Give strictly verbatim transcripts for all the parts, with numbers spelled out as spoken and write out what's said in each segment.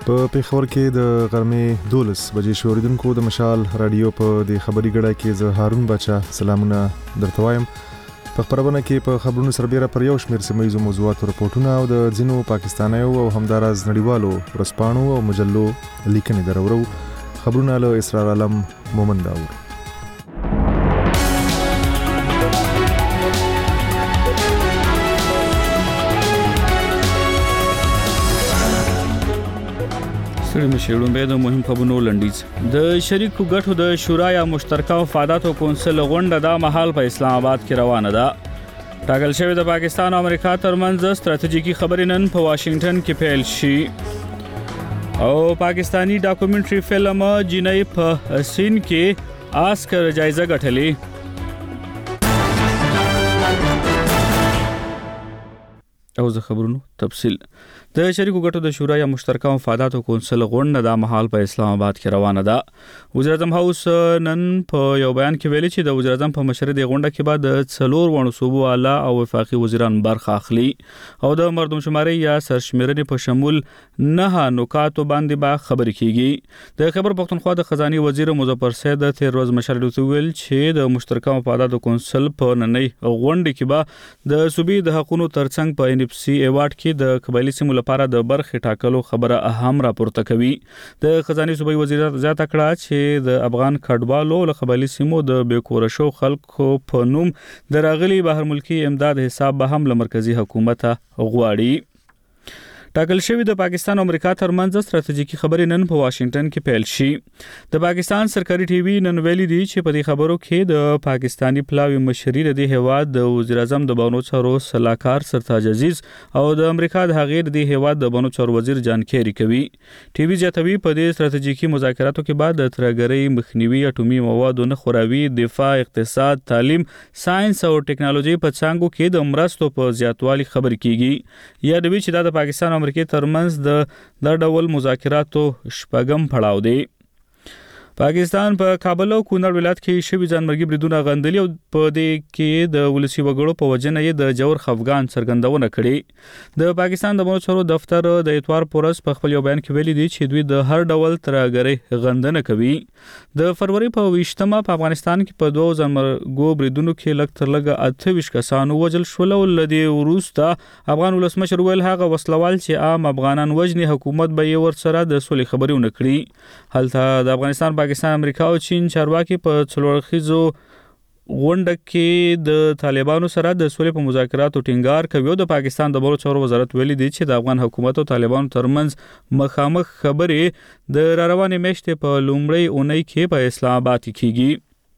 په پیښور کې د غرمې دولس بجې شوریدونکو د مشال رادیو په د خبري ګډه کې زه هارون بچا سلامونه درته وایم. په خبرونه کې په خبرونو سره بیره پر یو شمېر سیمه ییزو موضوعاتو رپورټونه او د ځینو پاکستانیو او همداراز نړیوالو ورځپاڼو او مجلو لیکنې درورو. خبرونه له اسرار عالم مومن داور. سړي مشرون به د مهم خبرونو لنډیز. د شریکو ګټو د شورا یا مشترکه مفاداتو کونسل غونډه د مهال په اسلام آباد کې روانه ده. ټاکل شوی د پاکستان او امریکا ترمنځ ستراتیژیکي خبرې نن په واشنگټن کې پیل شي او پاکستانی ډاکومنټري فلم جنۍ په سین کې آسکر جایزه ګټلې. او زه خبرونو تفصیل. د شریکو ګټو د شورا یا مشترکه مفاداتو کونسل غونډه د مهال په اسلام آباد کې روانه ده. وزیر اعظم هاوس نن په یو بیان کې ویلي چې د وزیر اعظم په مشرۍ د غونډه کې بعد د څلور وړو صوبو اعلی او وفاقي وزیران برخه اخلي او د مردم شماري یا سرشمېرنې په شمول نه نکاتو باندې به خبرې کیږي. د خیبر پختونخوا د خزاني وزیر مظفر سید تیر ورځ مشرۍ ته ویل چې د مشترکه مفاداتو کونسل په نننۍ غونډه کې به د صوبې د حقوقو ترڅنګ په ان اف سي ایوارډ کې د قبایلی سیمو لپاره د برخې ټاکلو خبره اهم راپورته کوي. د خزاني صوبایي وزیر زیاته کړه چې د افغان کډوالو له قبایلی سیمو د بیکورشو خلکو په نوم د راغلي بهر ملکی امداد حساب به هم له مرکزی حکومت غواړي. ټاکل شوی د پاکستان او امریکا ترمنځ ستراتیژیکي خبرې نن په واشنگټن کې پیل شي. د پاکستان سرکاري ټي وي نن ویلي دی چې په دې خبرو کې د پاکستانی پلاوی مشري د هیواد د وزیر اعظم د بانو چارو صلاحکار سرتاج عزیز او د امریکا د هغې د هیواد د بانو چارو وزیر جان کیری کوي. ټي وي زیاتوي په دې ستراتیژیکي مذاکراتو کې بعد د ترهګرۍ مخنیوي، اټومي موادو نه خورابي، دفاع، اقتصاد، تعلیم، ساينس او ټکنالوژي په څانګو کې د مرستو په زیاتوالي خبرې کیږي. یادوي چې دا د پاکستان امریکای ترمنځ د د ډول مذاکراتو شپږم پړاو دی. پاکستان په کابل او کونړ ولایت کې شوي ځانمرګي بریدونه غندلي او په دې کې د ولسی وګړو په وجنه یې د جوړ خفګان څرګندونه کړې. د پاکستان د بانو چارو دفتر د اتوار پورس په خپل یو بیان کې ویلي دی چې دوی د هر ډول ترهګرۍ غندنه کوي. د فروری په ویشتمه په افغانستان کې په دوه ځانمرګو بریدونو کې لږ تر لږه اته ویشت کسان وژل شول او لدی وروسته افغان ولسمشر ویل هغه وسلوال چې عام افغانان وژني حکومت به یې ورسره د سولې خبرې ونه کړي. هلته د افغانستان پاکستان، امریکا او چین چارواکي په څلورخیزو غونډه کې د طالبانو سره د سولې په مذاکراتو ټینګار کوي. د پاکستان د بهرنیو چارو وزارت ویلي دی چې د افغان حکومت او طالبانو ترمنځ مخامخ خبرې د راروانې میاشتې په لومړۍ اونۍ کې په اسلام آباد کې کیږي.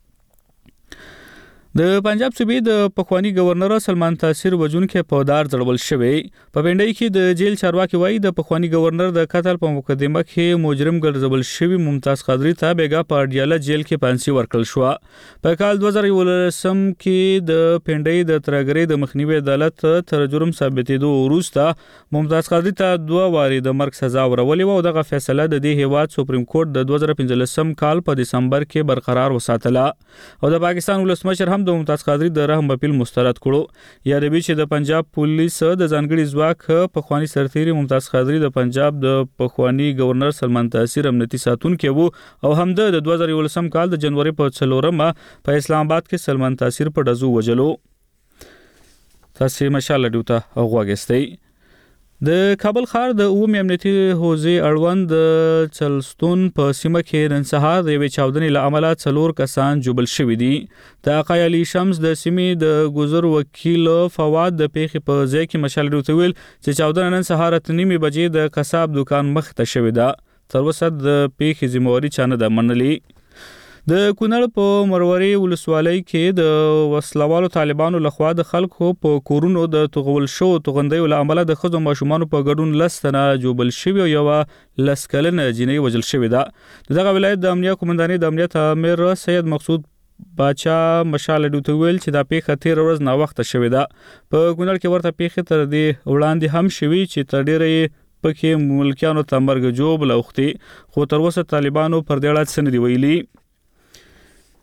د پنجاب صوبې د پخوانی گورنر سلمان تاثیر وجونکي په دار ځړول شوی. په پنډۍ کې د جیل چارواکي وایي د پخوانی گورنر د قتل په مقدمه کې مجرم ګرځول شوی ممتاز قادری ته بیګا په اډیاله جیل کې پانسي ورکړل شو. په کال دوه زره یولسم کې د پنډۍ د ترهګرۍ د مخنیوي عدالت تر جرم ثابتېدو وروسته ممتاز قادری ته دوه واري د مرګ سزا ورولې و او دغه فیصله د دې هیواد سپریم کورټ د دوه زره پنځلسم کال په دسمبر کې برقرار وساتله او د پاکستان ولسمشر هم د ممتاز قادری د رحم اپیل مسترد کړو. یادوي چې د پنجاب پولیس د ځانګړي ځواک پخوانی سرتیری ممتاز قادری د پنجاب د پخوانی گورنر سلمان تاثیر امنیتي ساتونکی وو او هم د دوه زره یولسم کال د جنوري په څلورمه په اسلام آباد کې سلمان تاثیر په ډزو وجلو. تاسو مشال ډیوته غواګستئ. د کابل ښار د عمومي امنیتي حوزې اړوند د چلستون په سیمه کې نن سهار د یوې چاودنې له امله څلور کسان ژوبل شوي دي. د آقای علي شمس د سیمې د ګذر وکیل فواد د پیښې په ځای کې مشال ډیوته ویل چې چاودنه نن سهار اته نیمې بجې د قصاب دکان مخ ته شوې ده. تر اوسه د پیښې ذمہواري چا نه ده منلې. د کونړ په مروري ولسوالۍ کې د وسلوالو طالبانو لخوا د خلکو په کورونو د توغول شو توغندیو له امله د ښځو ماشومانو په ګډون لس تنه ژوبل شوي او یوه لس کلنه جینۍ وژل شوې ده. دغه ولایت د امنیه قومندانۍ د امنیت امیر سید مقصود باچا مشال ډیوته ویل چې دا پیښه تیر ورځ ناوخته شوې ده. په کونړ کې ورته پیښې تر دې وړاندې هم شوي چې تر ډیره پکې ملکیانو ته مرګ ژوبل اوختي خو تر اوسه طالبانو پر دې اړه څه نه دي ویلي.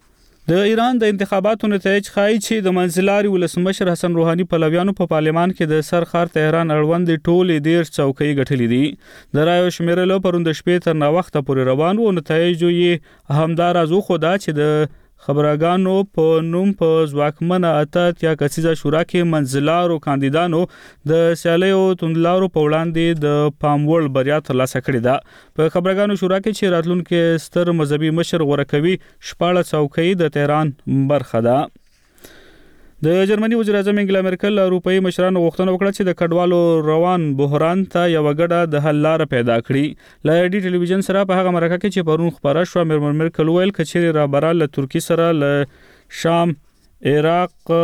د ایران د انتخاباتو نتایج ښایي چې د منځلاري ولسمشر حسن روحاني پلویانو په پارلمان کې د سرخار تهران اړوند ټولې ډیر چوکۍ ګټلې دي. د رایو شمیرلو پروند شپې تر نا وخت پورې روان وو. نتایج یې همدار ازو خدا چې د خبرګانو په نوم په ځواکمنه اته یا کسیزه شورا کې منځلارو کاندیدانو د سیالیو توندلارو په وړاندې د پاموړ بریا ترلاسه کړې ده. په خبرګانو شورا کې چې راتلونکي ستر مذهبي مشر غوره کوي شپاړس چوکۍ د تهران برخه ده. د جرمني وزیر اعظم انګلا مرکل اروپאי مشرانو غوښتنه وکړه چې د کډوالو روان بحران ته یو غډه د حل لار پیدا کړي. ل ډي ټلویزیون سره په هغه مرکه کې چې پرون خبره شو مېرمن مرکل ویل کچېری را برال له ترکی سره له شام عراق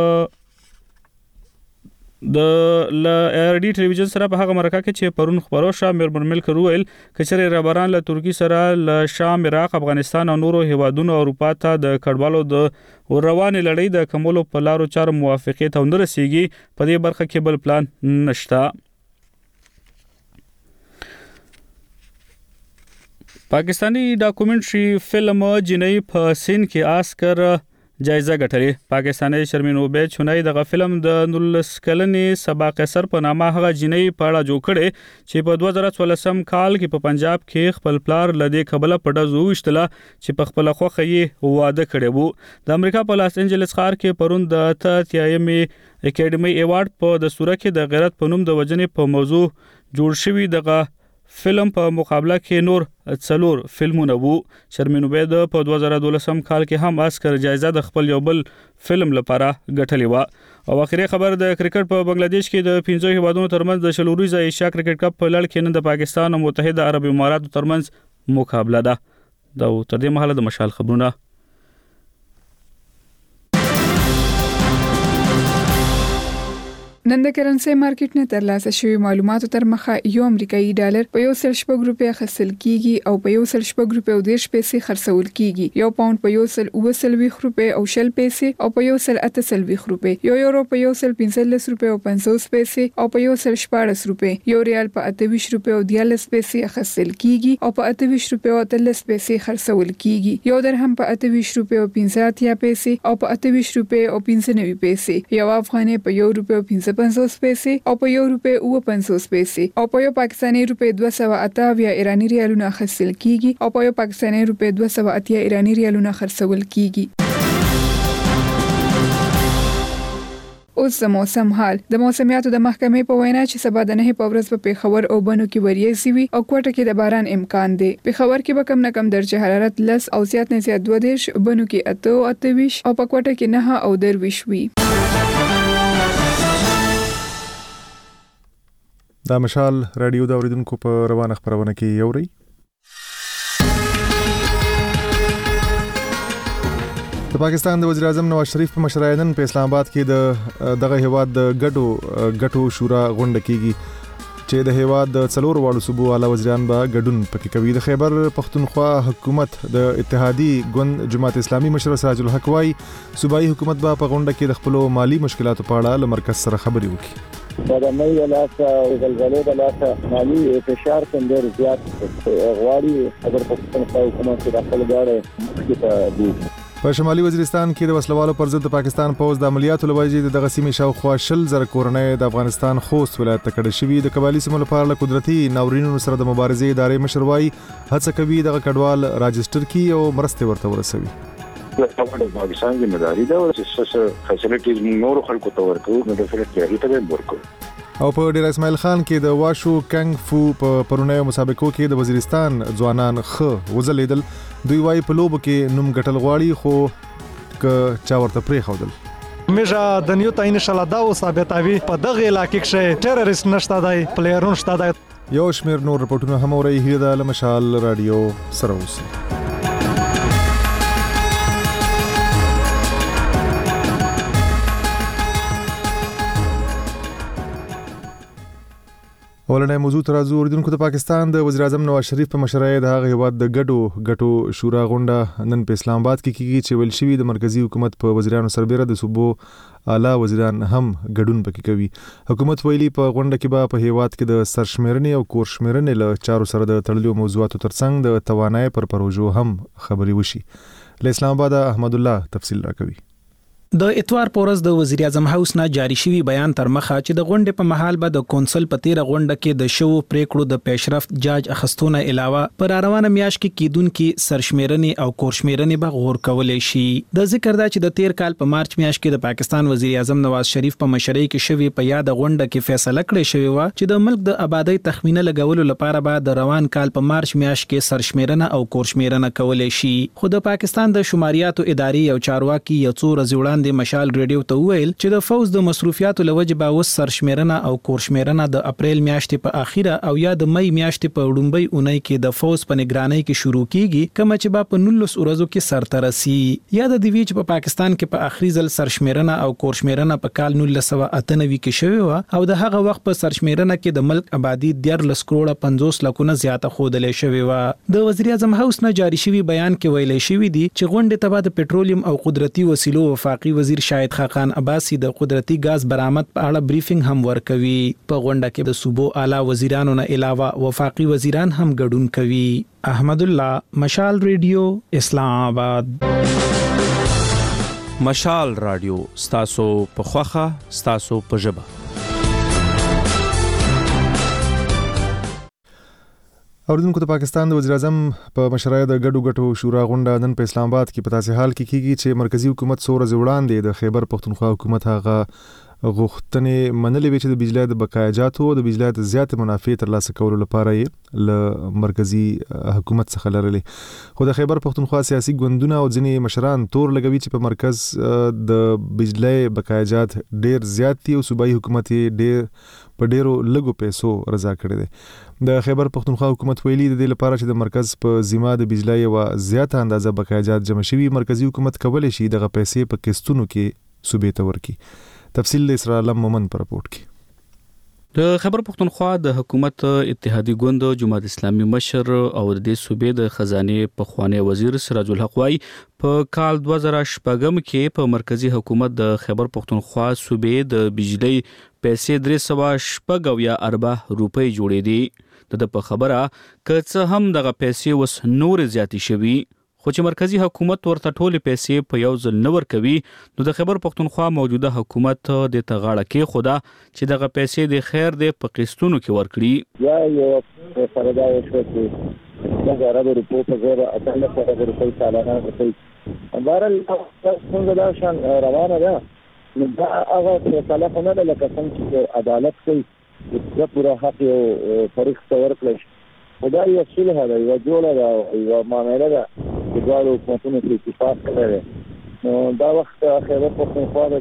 د ل ار ډي ټلویزیون سره په هغه مرکه کې چې پرون خبرو شو مېرمن مرکل ویل کچېری را برال له ترکی سره له شام عراق افغانستان او نورو هیوادونو اروپا ته د کډوالو د روانې لړۍ د کمولو په لارو چارو موافقې ته نه رسیږي. په دې برخه کې بل پلان نشته. پاکستانی ډاکومنټري فلم جنۍ په سین کې آسکر جایزه ګټلې. پاکستانی شرمین عبید چونای دغه فلم د نولس کلنې سبا قیصر په نامه هغه جنۍ په اړه جوړ کړي چې په دوه زره څوارلسم کال کې په پنجاب کې خپل پلار لدې کبله په ډزو وشتله چې په خپل خوخه یې واده کړی وو. د امریکا په لاس انجلس ښار کې پرون د اتیایمې اکیډمي ایوارډ په دستوره کې د غیرت په نوم د وجنې په موضوع جوړ شوی دغه فلم په مقابله کې نور څلور فلمونه وو. شرمین عبید په دوه زره دولسم کال کې هم آسکر جایزه د خپل یو بل فلم لپاره ګټلې و. او اخیری خبر د کرکټ په بنگلاديش کې د پنځو هیوادونو ترمنځ د شلوريزه ایشیا کرکټ کپ په لړ کې نن د پاکستان او متحده عرب اماراتو ترمنځ مقابله ده. دا تر دې مهاله د مشال خبرونه. نن د کرنسي مارکیټ نه ترلاسه شوی معلوماتو تر مخه یو امریکایي ډالر په یو سل شپږ روپیا خرڅل کیږي او په یو سل شپږ روپیا او دیرش پیسې خرڅول کیږي. یو پاوند په یو سل اوه سلويخ روپیا او شل پیسې او په یو سل اته سلويخ روپیا. یو یورو په یو سل پنځلس روپیا او پنځوس پیسې او په یو سل شپاړس روپیا. یو ریال په اته ویشت روپیا او دیارلس پیسې خرڅل کیږي او په اته ویشت روپیا او اتلس پیسې خرڅول کیږي. یو درهم په اته ویشت روپیا او پنځه اتیا پیسې او په اته ویشت روپیا او پنځه نوي پیسې. یو افغانۍ په یو روپیا او پنځه پنځوس پیسې او په یو روپیا اوه پنځوس پیسې او په یو پاکستاني روپیا دوه سوه اته اویا ایرانی ریالونه خرڅل کیږي او په یو پاکستاني روپیا دوه سوه اتیا ایرانی ریالونه خرڅول کیږي. اوس د موسم حال. د موسمیاتو د محکمې په وینا چې سبا د نه په ورځ په پیښور او بنو کې وریځي وي او کوټه کې د باران امکان دی. پیښور کې به کم نه کم درجه حرارت لس او زیات نه زیات دوه دیرش، بنو کې اته او اته ویشت او په کوټه کې نه او درویشت وي. دا مشال رادیو د اوریدونکو په روانه خبرونه کې یوري. د پاکستان د وزیر اعظم نواز شریف په مشرۍ نن په اسلام آباد کې د دغه هیواد د ګډو ګټو شورا غونډه کیږي چې د هیواد د څلور واړو صوبو اعلی وزیران به ګډون پکې کوي. د خیبر پختونخوا حکومت د اتحادی ګوند جماعت اسلامي مشر سراج الحق وايي صوبایي حکومت به په غونډه کې د خپل مالی مشکلاتو په اړه له مرکز سره خبرې وکړي. دا مې لاسه او زلزلې د لاسه مالی فشار څنګه زیات غواړي خبر پختونخوا حکومت د خپل غاړه مخکې دي. په شمالي وزیرستان کې د وسلوالو پر ضد د پاکستان پوز د عملیاتو لوجې د دغه سیمې شاوخوا شل زره کورنۍ د افغانستان خوست ولایت ته کډه شوي. د قبایلي سیمو لپاره له قدرتي ناورینونو سره د مبارزې ادارې مشر وايي هڅه کوي دغه کډوال راجستر کړي او مرستې ورته ورسوي. د پاکستان د مداري دا څه فیسیلیټیز نور خلکو ته ورکو نو د فیسیلیټي ته ورکو. او په ډیر اسماعیل خان کې د واشو کنګ فو په پرونیو مسابقو کې د وزیرستان ځوانان خ وزلیدل. دوی وايي په لوب کې نوم ګټل غواړي خو ک چا ورته پرې خودل. مېجا د نیو تا ان شاء الله دا او ثابتوي په دغه علاقې کې ټیرریست نشته دی پلیرون شته دی. یو شمیر نور رپورټونه هم اوري هدا له مشال رادیو سره اوسي. ولنه موضوع ترازو اوریدونکو د پاکستان د وزیر اعظم نواز شریف په مشرۍ د هغه هیواد د ګډو ګټو شورا غونډه نن په اسلام آباد کې کیږي چې ویل شوی د مرکزی حکومت په وزیرانو سربېره د صوبو اعلی وزیران هم ګډون پکې کوي. حکومت ویلي په غونډه کې به په هیواد کې د سرشمیرنې او کورشمیرنې له چارو سره د تړلو موضوعاتو ترڅنګ د توانایي پر پروژو هم خبري وشي. له اسلام آباد احمد الله تفصیل راکوي. د اتوار پورز د وزیر اعظم هاوس نه جاری شوی بیان تر مخه چې د غونډې په محل به د کونسل په تیره غونډه کې د شو پریکړو د پیشرفت جاج اخستونه علاوه پر روانه میاشت کې کیدونکو سرشمیرنې او کورشمیرنې به غور کولای شي. د ذکر دا چې د تیر کال په مارچ میاشت کې د پاکستان وزیر اعظم نواز شریف په مشرۍ کې شوی په یاد غونډه کې فیصله کړې شوی و چې د ملک د آبادی تخمینه لګولو لپاره به د روان کال په مارچ میاشت کې سرشمیرنه او کورشمیرنه کولای شي. خو د پاکستان د شماریاتو ادارې او چارواکي یو څو ورځې د مشال ریډیو ته ویل چې د فوز د مصروفیاتو لوجه به وس سرشمیرنه او کورشمیرنه د اپریل میاشتې په اخیره او یا د مې میاشتې په وړومبۍ اونۍ کې د فوز په نگرانۍ کې شروع کیږي کوم چې به په نولس ورځو کې سرته رسي. یا د دوی چې په پاکستان کې په اخري ځل سرشمیرنه او کورشمیرنه په کال نولس سوه اته نوي کې شوی و او د هغه وخت په سرشمیرنه کې د ملک آبادی دیارلس کروڑه پنځوس لکونه زیاته خودلې شوی و. د وزیر اعظم هاوس نه جاری شوی بیان کې ویل شوی دی چې غونډې ته د پټرولیم او قدرتي وسیلو وفاقي وزیر شاهد خاقان عباسی د قدرتي غاز برآمد په اړه بریفینګ هم ورکوي. په غونډه کې د صوبو اعلی وزیرانو نه علاوه وفاقي وزیران هم ګډون کوي. احمد الله، مشال ریډیو، اسلام آباد. مشال رادیو ستاسو په خوخه ستاسو په ژبه. اوریدونکو د پاکستان د وزیر اعظم په مشرۍ د ګډو ګټو شورا غونډه نن په اسلام آباد کې په تاسې حال کې کیږي چې مرکزی حکومت څو ورځې وړاندې د خیبر پښتونخوا حکومت هغه غوښتنې منلې وې چې د بجلی د بقایا جاتو او د بجلی د زیات منافع ترلاسه کولو لپاره یې له مرکزی حکومت څخه لرلې. خو د خیبر پښتونخوا سیاسي ګوندونه او ځینې مشران تور لګوي چې په مرکز د بجلی بقایا جات ډیر زیات دي او صوبایي حکومت یې ډیر په ډیرو لګو پیسو رضا کړی دی. د خیبر پښتونخوا حکومت ویلي د دې لپاره چې د مرکز په ذمہ د بجلی یو زیاته اندازه بقایا جات جمع شوي، مرکزی حکومت کولی شي دغه پیسې په قسطونو کې صوبې ته ورکړي. تفصیل د اسرار علم مومن پر رپورټ کې. د خیبر پښتونخوا د حکومت اتحادی ګوند جماعت اسلامي مشر او د دې صوبې د خزانه پخوانی وزیر سراج الحق وايي په کال دوه زره شپږم کې په مرکزی حکومت د خیبر پښتونخوا صوبې د بجلی پیسې درې سوه شپږ اویا اربه روپۍ جوړې دي. د په خبره که څه هم دغه پیسې وس نور زیاتې شوي خو چې مرکزی حکومت ورته ټولې پیسې په یو ځل نه ورکوي نو د خیبر پښتونخوا موجوده حکومت د تغاړه کې خدا چې دغه پیسې د خیر د په قسطونو کې ورکړي. یا یو فردا وشو چې څنګه راغلی روپو په زیره اتلس سره روپۍ سالانه ورکړي. بهرحال څنګه دا شان روانه ده نو دا هغه فیصله خو نه ده لکه څنګه چې عدالت کوي د پوره حق یو فریق ته ورکړي شي. خدا یو صلح ده، یو جوړه ده، یو معامله ده چې دواړو حکومتونو کې اتفاق کړی دی. نو دا وخت خیبر پښتونخوا د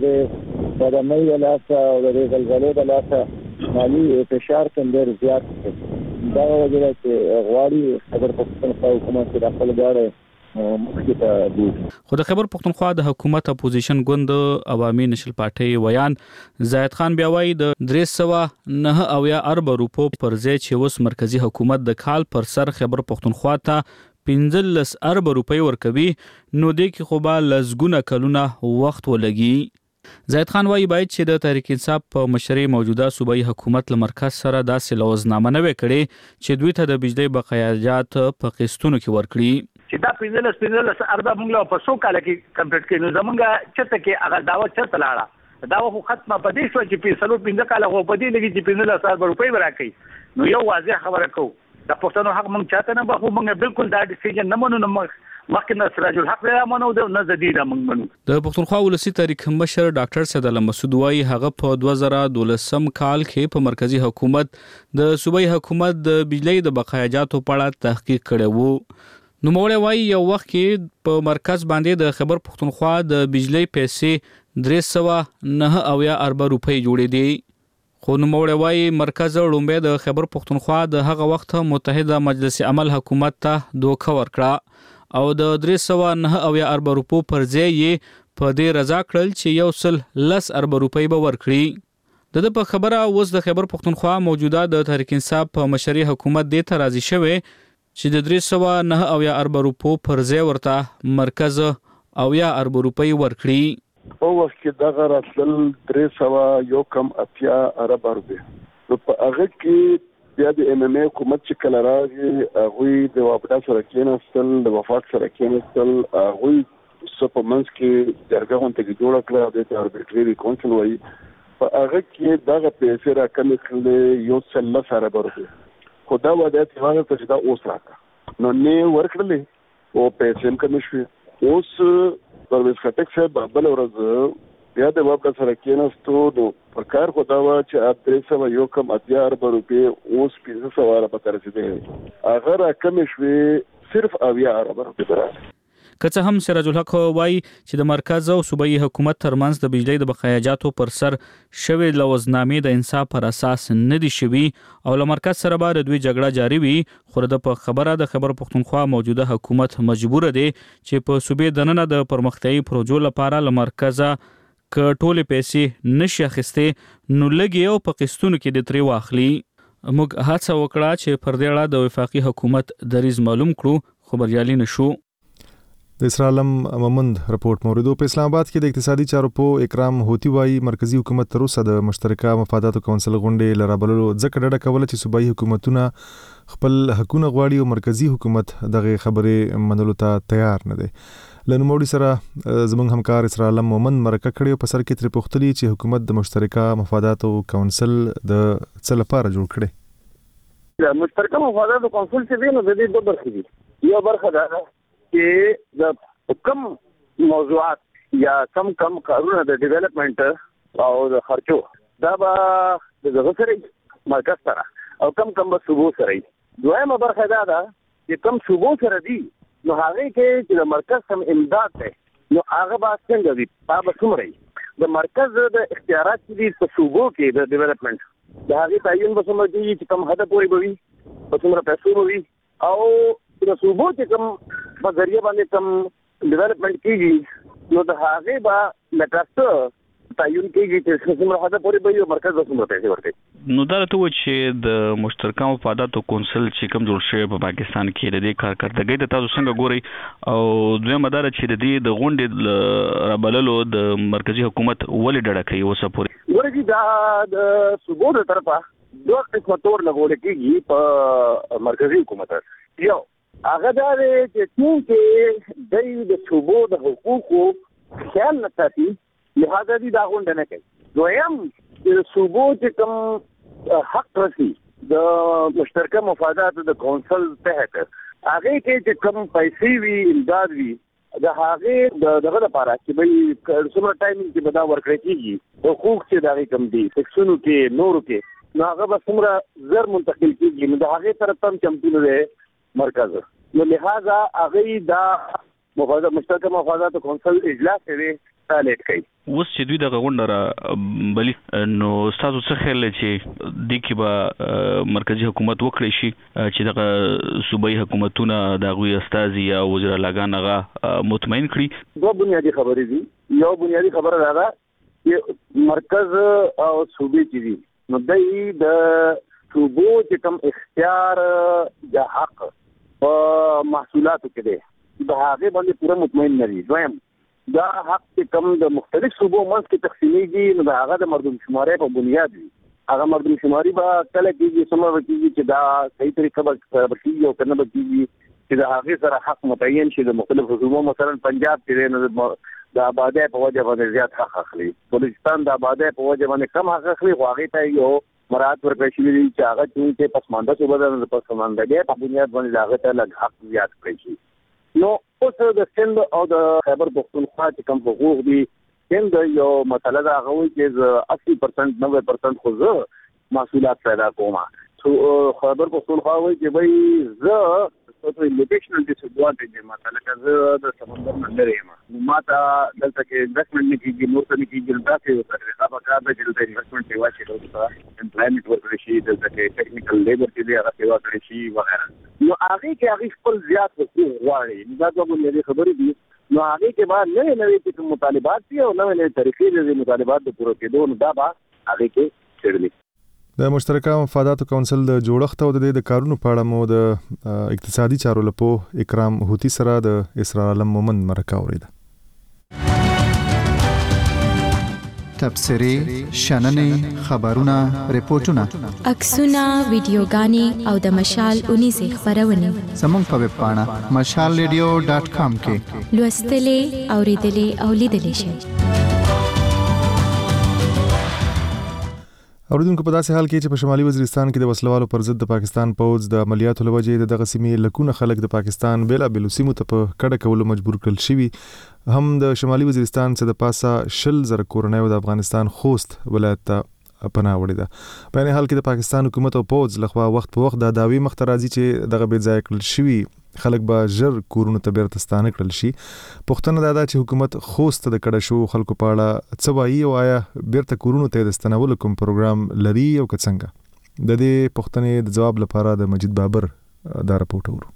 بادامۍ د لاسه او د زلزلو د لاسه مالي فشار کوم ډېر زیات دی. دا وجه ده چې غواړي خیبر پښتونخوا حکومت د خپل ګاډۍ مخکې ته بوځي. خو د خیبر پښتونخوا د حکومت اپوزیشن ګوند عوامي نشل پارټۍ ویان زاهد خان بیا وایي د درې سوه نه اویا اربه روپو پر ځای چې اوس مرکزی حکومت د کال پر سر خیبر پښتونخوا ته پنځلس اربه روپۍ ورکوي نو دې کې خو به لسګونه کلونه وخت ولګي. زاهد خان وایي باید چې د تحریک انصاف په مشرۍ موجوده صوبایي حکومت له مرکز سره داسې لوزنامه نه وي کړې چې دوی ته د بجلی بقایا جات په قسطونو کې ورکړي. چې دا پنځلس پنځلس اربه موږ په څو کال کې کمپلیټ کړو. زمونږ چرته کې هغه داوا چرته لاړه دا خو ختمه په دې شو چې په سلو پنځه کال خو په دې لګي چې پنځلس اربه روپۍ ورکړي. نو یو واضح خبره کوو د پښتنو حق مونږ چاته نه بخو مونږ بالکل دا ډیسیژن نه منو. نو مخکې نه سراج الحق را منو د نه زديده مونږ منو. د پښتونخوا ولسی تاریخ مشر ډاکټر سید الله مسعود وايي هغه په دوه زره دولسم کال کې په مرکزی حکومت د صوبایي حکومت د بجلی د بقایا جاتو په اړه تحقیق کړی وو. نو موږ وايي یو وخت کې په مرکز باندې د خیبر پښتونخوا د بجلی پیسې درې سوه نه اویا اربه روپۍ جوړې دي. خو نوموړی وايي مرکز لومبۍ د خیبر پښتونخوا د هغه وخت متحده مجلس عمل حکومت ته دوکه ورکړه او د درې سوه نه اویا اربه روپو پر ځای یې په دې رضا کړل چې یو سل لس اربه روپۍ به ورکړي. د دې په خبره اوس د خیبر پښتونخوا موجوده د تحریک انصاف په مشرۍ حکومت دې ته راضي شوی چې د درې سوه نه اویا اربه روپو پر ځای ورته مرکز اویا اربه روپۍ ورکړي. او وخت کې دغه راتلل درې سوه یو کم اتیا اربه روپۍ. نو په هغه کې بیا د ام ام ای حکومت چې کله راغی هغوی د وابډا سره کېناستل، د وفاق سره کېناستل، هغوی څه په منځ کې جرګه غونډه کې جوړه کړه، د ته اربیټري کونسل وایي. په هغه کې دغه پیسې راکمې کړلې یو څه لس اربه روپۍ، خو دا وعده یې وکړه چې دا اوس راکړه، نو نه یې ورکړلې او پیسې هم کمې شوې. اوس پرویز خټک صاحب بله ورځ بیا د وابډا سره کېناستو، نو په کار خو دا وه چې درې سوه یو کم اتیا اربه روپۍ اوس پنځه سوه اربه ته رسېدلې، هغه راکمې شوې صرف اویا اربه روپۍ ته راغلې. که څه هم سراج الحق وایي چې د مرکز او صوبایي حکومت ترمنځ د بجلی د بقایاجاتو پر سر شوې لوزنامې د انصاف پر اساس نه دي شوي او له مرکز سره به د دوی جګړه جاري وي، خو د په خبره د خیبر پښتونخوا موجوده حکومت مجبور دی چې په صوبې دننه د پرمختیايي پروژو لپاره له مرکزه که ټولې پیسې نشي اخیستې نو لږ یو په قسطونو کې د ترې واخلي. موږ هڅه وکړه چې پر دې اړه د وفاقي حکومت دریځ معلوم کړو، خو بریالي نشو. د اسرالم مومند رپورت موردو. په اسلام آباد کې د اقتصادي چارو په اکرام هوتی وایي مرکزی حکومت تر اوسه د مشترکه مفاداتو کونسل غونډې لرابللو ځکه ډډه کوله چې صوبایي حکومتونه خپل حقونه غواړي او مرکزی حکومت دغه خبرې منلو ته تیار نه دی. لنوموړي سره زموږ همکار اسرالم مومند مرکه کړې او په سر کې ترې پوښتلي چې حکومت د مشترکه مفاداتو کونسل د څه لپاره جوړ کړي. د مشترکه مفاداتو کونسل چې دی نو د دې دوه برخې دي. یو برخه دا چې د کم موضوعات یا کم کم کارونه د ډیولپمنٹ او د خرچو دا به د غسرې مرکز سره او کم کم به صوبو سره. دویمه برخه دا ده چې کم صوبو سره دي نو هغه کې چې د مرکز سم امداد دی نو هغه به څنګه وي، هغه به څومره وي. د مرکز د اختیارات چې دي په صوبو کې د ډیولپمنٹ د هغې تعین به څومره کېږي چې کم حده پورې به وي، په څومره پیسو به وي، او د صوبو چې کم په ذریعه باندې کم ډیولپمنٹ کېږي نو د هغې به لکه څه تعین کېږي چې څومره حده پورې به وي او مرکز به څومره پیسې ورکوي. نو دا راته ووایي چې د مشترکه مفاداتو کونسل چې کوم جوړ شوی په پاکستان کې د دې کارکردګۍ د تاسو څنګه ګورئ، او دویمه دا ده چې د دې د غونډې رابللو د مرکزي حکومت ولې ډډه کوي اوسه پورې؟ ورګي دا د صوبو د طرفه دوه قسمه تور لګول کېږي په مرکزي حکومت. یو هغه دا دی چې څنګه دوی د صوبو د حقوقو خیال نه ساتي لہذا دې دا غونډه نه کوي. دویم د صوبو چې کوم حق رسي د مشترکه مفاداتو د کونسل تحت هغه کې چې کوم پیسې وي امداد وي د هغه دغه لپاره چې به څومره ټایم کې به دا ورکړی کېږي حقوق چې دا کوم دي ټیکسونو کې نورو کې نو هغه به څومره زر منتقل کېږي نو د هغې طرف ته هم چمتو دی مرکز. نو لہذا هغه دا مفادات مشترکه مفاداتو کونسل اجلاس دی تالیت کوي. اوس چې دوی دغه غونډه را بلی نو ستاسو څه خیال دی چې دې کې به مرکزي حکومت وکړی شي چې دغه صوبایي حکومتونه د هغوی استازي یا وزیرالاګان هغه مطمئن کړي؟ دوه بنیادي خبرې دي. یو بنیادي خبره دا ده چې مرکز او صوبې چې دي نو دوی د صوبو چې کوم اختیار یا حق په محصولاتو کې دی د هغې باندې پوره مطمئن نه دي. دویم دا حق چې کوم د مختلف صوبو منځ کې تقسیمیږي نو د هغه د مردم شمارۍ په بنیاد وي. هغه مردم شماري به کله کېږي څومره به کېږي چې دا صحیح طریقه به کېږي او که نه به کېږي چې د هغې سره حق متعین شي. د مختلفو صوبو مثلا پنجاب چې دی نو د آبادۍ په وجه باندې زیات حق اخلي، بلوچستان د آبادۍ په وجه باندې کم حق اخلي، خو هغې ته یو مراعات ورکړی شوي دي چې هغه چونکې پسمانده صوبه ده نو د پسماندګۍ په بنیاد باندې د هغې ته لږ حق زیات کړی شي. نو اوس د سند او د خیبر پښتونخوا چې کوم حقوق دي سند یو مسله ده هغه وایي چې اسی پرسنټ نوے پرسنټ خو زه محصولات پیدا کوم. خیبر پښتونخوا وایي چې بھائی زه لوکیشنل ډیس ایڈوانټیج یم، لکه زه د سمندر نه لرې یم نو ما ته دلته کې انویسټمنټ نه کېږي، نور څه نه کېږي. داسې طریقه پکار ده چې دلته انویسټمنټ سیوا شي، دلته امپلایمنټ ورکړی شي، دلته کې ټیکنیکل لیبر چې دی هغه سیوا کړی شي وغیره. نو هغې کې هغې خپل زیات حقوق غواړي. نو دا دوه بنیادي خبرې دي. نو هغې کې به نوې نوې چې کوم مطالبات دي او نوې نوې طریقې دي د مطالبات د پوره کېدو نو دا به هغې کې څېړلي. د مشترکه مفاداتو کونسل د جوړښت او د دې د کارونو په اړه مو د اقتصادي چارو لپو اکرام هوتی سره د اسرار عالم مومند مرکه اوریده. تبصرې شننې خبرونه ریپورتونه عکسونه ویډیوګانې او د مشال اونیزې خبرونه زموږ په ویب پاڼه مشال ریډیو ډاټ کام کې لوستلې اوریدلې او لیدلې شئ. اوریدونکو په داسې حال کې چې په شمالي وزیرستان کې د وسلوالو پر ضد د پاکستان پوځ د عملیاتو لوجې د دغه سیمې لکونه خلک د پاکستان بیلابېلو سیمو ته په کډه کولو مجبور کړل شوي. هم د شمالي وزیرستان څخه د پاسه شل زره کورنیو د افغانستان خوست ولایت ته پناه وړې ده. په این حال کې د پاکستان حکومت او پوځ لخوا وخت په وخت د داوی مخ ته راځي چې دغه بې ځای کړل شوي خلک به ژر کورونو ته بیرته ستانه کړل شي. پوښتنه دا ده چې حکومت خوست د کډه شو خلکو په اړه څه وایي او آیا بیرته کورونو ته د ستنولو کوم پروګرام لري او که څنګه؟ د دې پوښتنې د جواب لپاره د مجید بابر دا رپورټ اورو.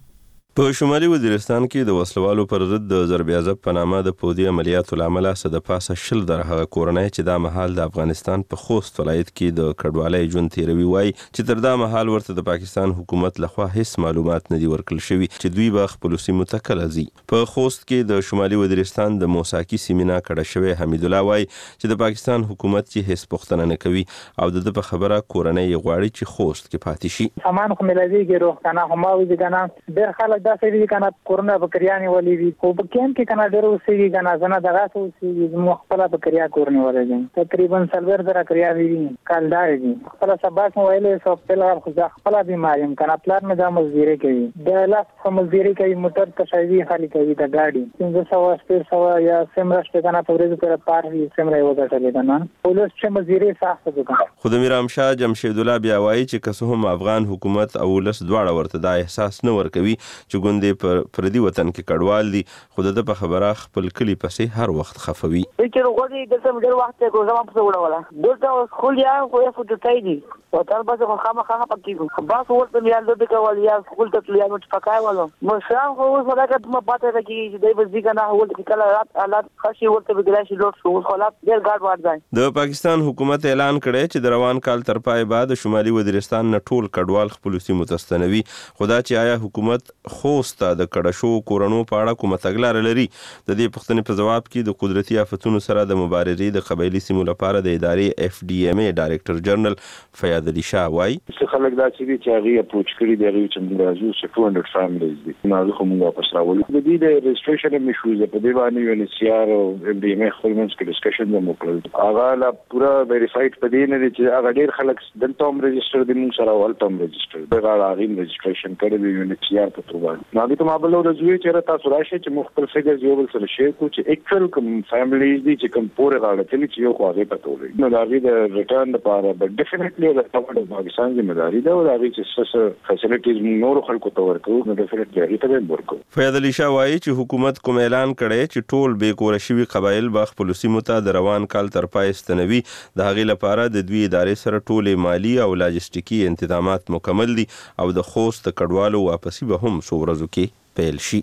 په شمالي وزیرستان کې د وسلوالو پر ضد د ضرب عضب په نامه د پودي عملیاتو لامل څه د پاسه شل در هغه کورنۍ چې دا مهال د افغانستان په خوست ولایت کې د کډوالۍ ژوند تیروي وای چې تر دا مهال ورته د پاکستان حکومت لخوا هیڅ معلومات نه دی ورکړل شوی چې دوی به خپل سیمو ته کله ځي. په خوست کې د شمالي وزیرستان د موساکی سیمینه کډه شوی حمید الله وای چې د پاکستان حکومت چې هیڅ پوښتنه نه کوي او د په خبره کورنۍ غواړي چې خوست کې پاتې شي. سامان خو ملایږي روغتانه هم او دي کنه ډېر خلک دا سړي کنه کورونا بکریانې ولې وي خو په کیم کې کنه ډېر اوسېږي کنه زنه دغه اوسېږي زموږ خپل بکریا کورنې ولې تقریبا سلور زره کریا وي کالدار دي خپل سباس موبایل سو خپل خو خپل بیماریم کنه پلان مې دا مزدوري کوي د لاس مزدوري کوي موټر تشوي خالي کوي د گاډي څنګه سو سپیر سو یا سمرش په کنه پورې پر پار وي سمره وځټلې کنه پولیس چې مزدوري سخت دي. خو د میرام شاه جمشید الله بیا وایي چې که هم افغان حکومت او ولس دواړه ورته دا احساس نه ورکوي چې ګوندې پر پردي وطن کې کډوال دي خو د په خبره خپل کلی پسې هر وخت خفوي. چې وګورئ د څه ډېر وخت کې زما په وړه ولا دلته خو یا خو یې فوټای دي او تر باسه خو خامخا پکې باس ورته میال د کول یا خپل ته تلیا مت پکای ولو مشام خو ولکه ته پاتې راکې چې دای بزی کنه هول کې کله رات حالات خشي ورته بګراشي لوټ شو خلاص ډېر ګاډ وړ ځای. د پاکستان حکومت اعلان کړی چې د روان کال تر پای بعد شمالي وزیرستان نه ټول کډوال خپل سیمو ته ستنوي. خدا چې آیا حکومت خوست د کډه شو کورونو په اړه کومه تګلاره لري؟ د دې پوښتنې په جواب کې د قدرتي آفتونو سره د مبارزې د قبایلي سیمو لپاره د ادارې اف ډي ام ای ډایریکټر جنرال فیاض علي شاه وایي چې خلک دا چې چې هغه اپروچ کړي دی هغه چې موږ راځو چې دوه سوه فامیلیز دي نو هغه موږ واپس راولو. د دې د رجسټریشن ایشوز په دې باندې یو ان سی آر او اف ډي ام ای خپل منځ کې ډسکشن هم وکړل. هغه لا پورا ویریفاید پدې نه دي چې هغه ډېر خلک دلته هم رجسټر دي موږ سره ولته هم رجسټر دا هغه رجسټریشن کړي دی یو ان سی آر په توګه. نو هغه ته مابل ورځوي چې تاسو راشي چې مخبر فګر یو بل سره شیر کو چې اکچوال کوم فیملیز دي چې کوم پورې غاړه چې یو خواږه پته وي نو دا غي د ریټرن لپاره بټ ډیفینټلی دا ټاپټ پاکستان ذمہداري ده او دا غي چې څه فیسیلیټیز نور خلکو ته ورکو نو ډیفینټلی هغه ته ورکو. فیاض علي شاه وایي چې حکومت کوم اعلان کړي چې ټول بې کور شوي قبایل به خپل سیمو ته د روان کال تر پای ستنوي. د هغې لپاره د دوی ادارې سره ټولې مالی او لاجستیکي انتظامات مکمل دي او د خوست کډوالو واپسی به هم څو ورځو کې پیل شي.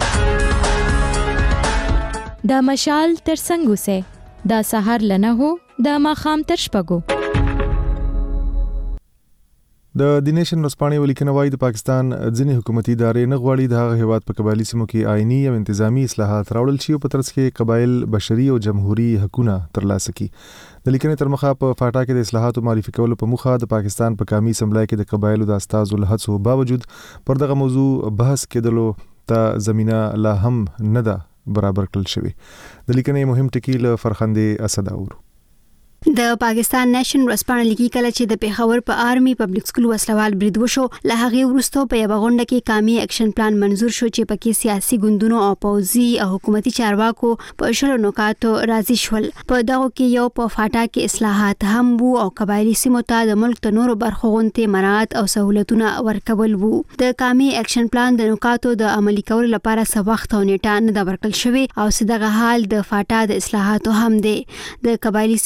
دا مشال تر څنګه سه دا سحر لنه هو دا ماخام تر شپګو. د دی نیشن رسپانې ولیکنه وايي د پاکستان ځینې حکومتي ادارې نه غواړي د هغه هیواد په قبایلي سیمو کې آئینی او انتظامی اصلاحات راوړل شي او په ترڅ کې قبایل بشري او جمهوریت حقوقونه ترلاسه کړي. د لیکنې تر مخه په فاټا کې د اصلاحاتو معرفي کولو په موخه د پاکستان په قومي اسمبلی کې د قبایلو د استازو له هڅو باوجود پر دغه موضوع بحث کېدلو ته زمينه لا هم نه ده برابر کړل شوی. د لیکنې مهم ټکی له فرخندې اسد اورو. د پاکستان نېشن ورسپانه لیکي کله چې د پیښور په آرمي پبلک سکول وسلوال برید وشو له هغه وروسته په یو غونډه کې قومي اکشن پلان منزور شو چې پکې سیاسي ګوندونو او پوځي او حکومتي چارواکو په شلو نکاتو راضي شول. په دغه کې یو په فاټا کې اصلاحات هم وو او قبایلی سیمو ته د ملک د نورو برخو غونډې مراعات او سہولتونه ورکول وو. د قومي اکشن پلان د نکاتو د عملي کولو لپاره څه وخت او نیټه نه دا ورکړل شوی او دغه حال د فاټا د اصلاحاتو هم دی. د قبایلی سیمو د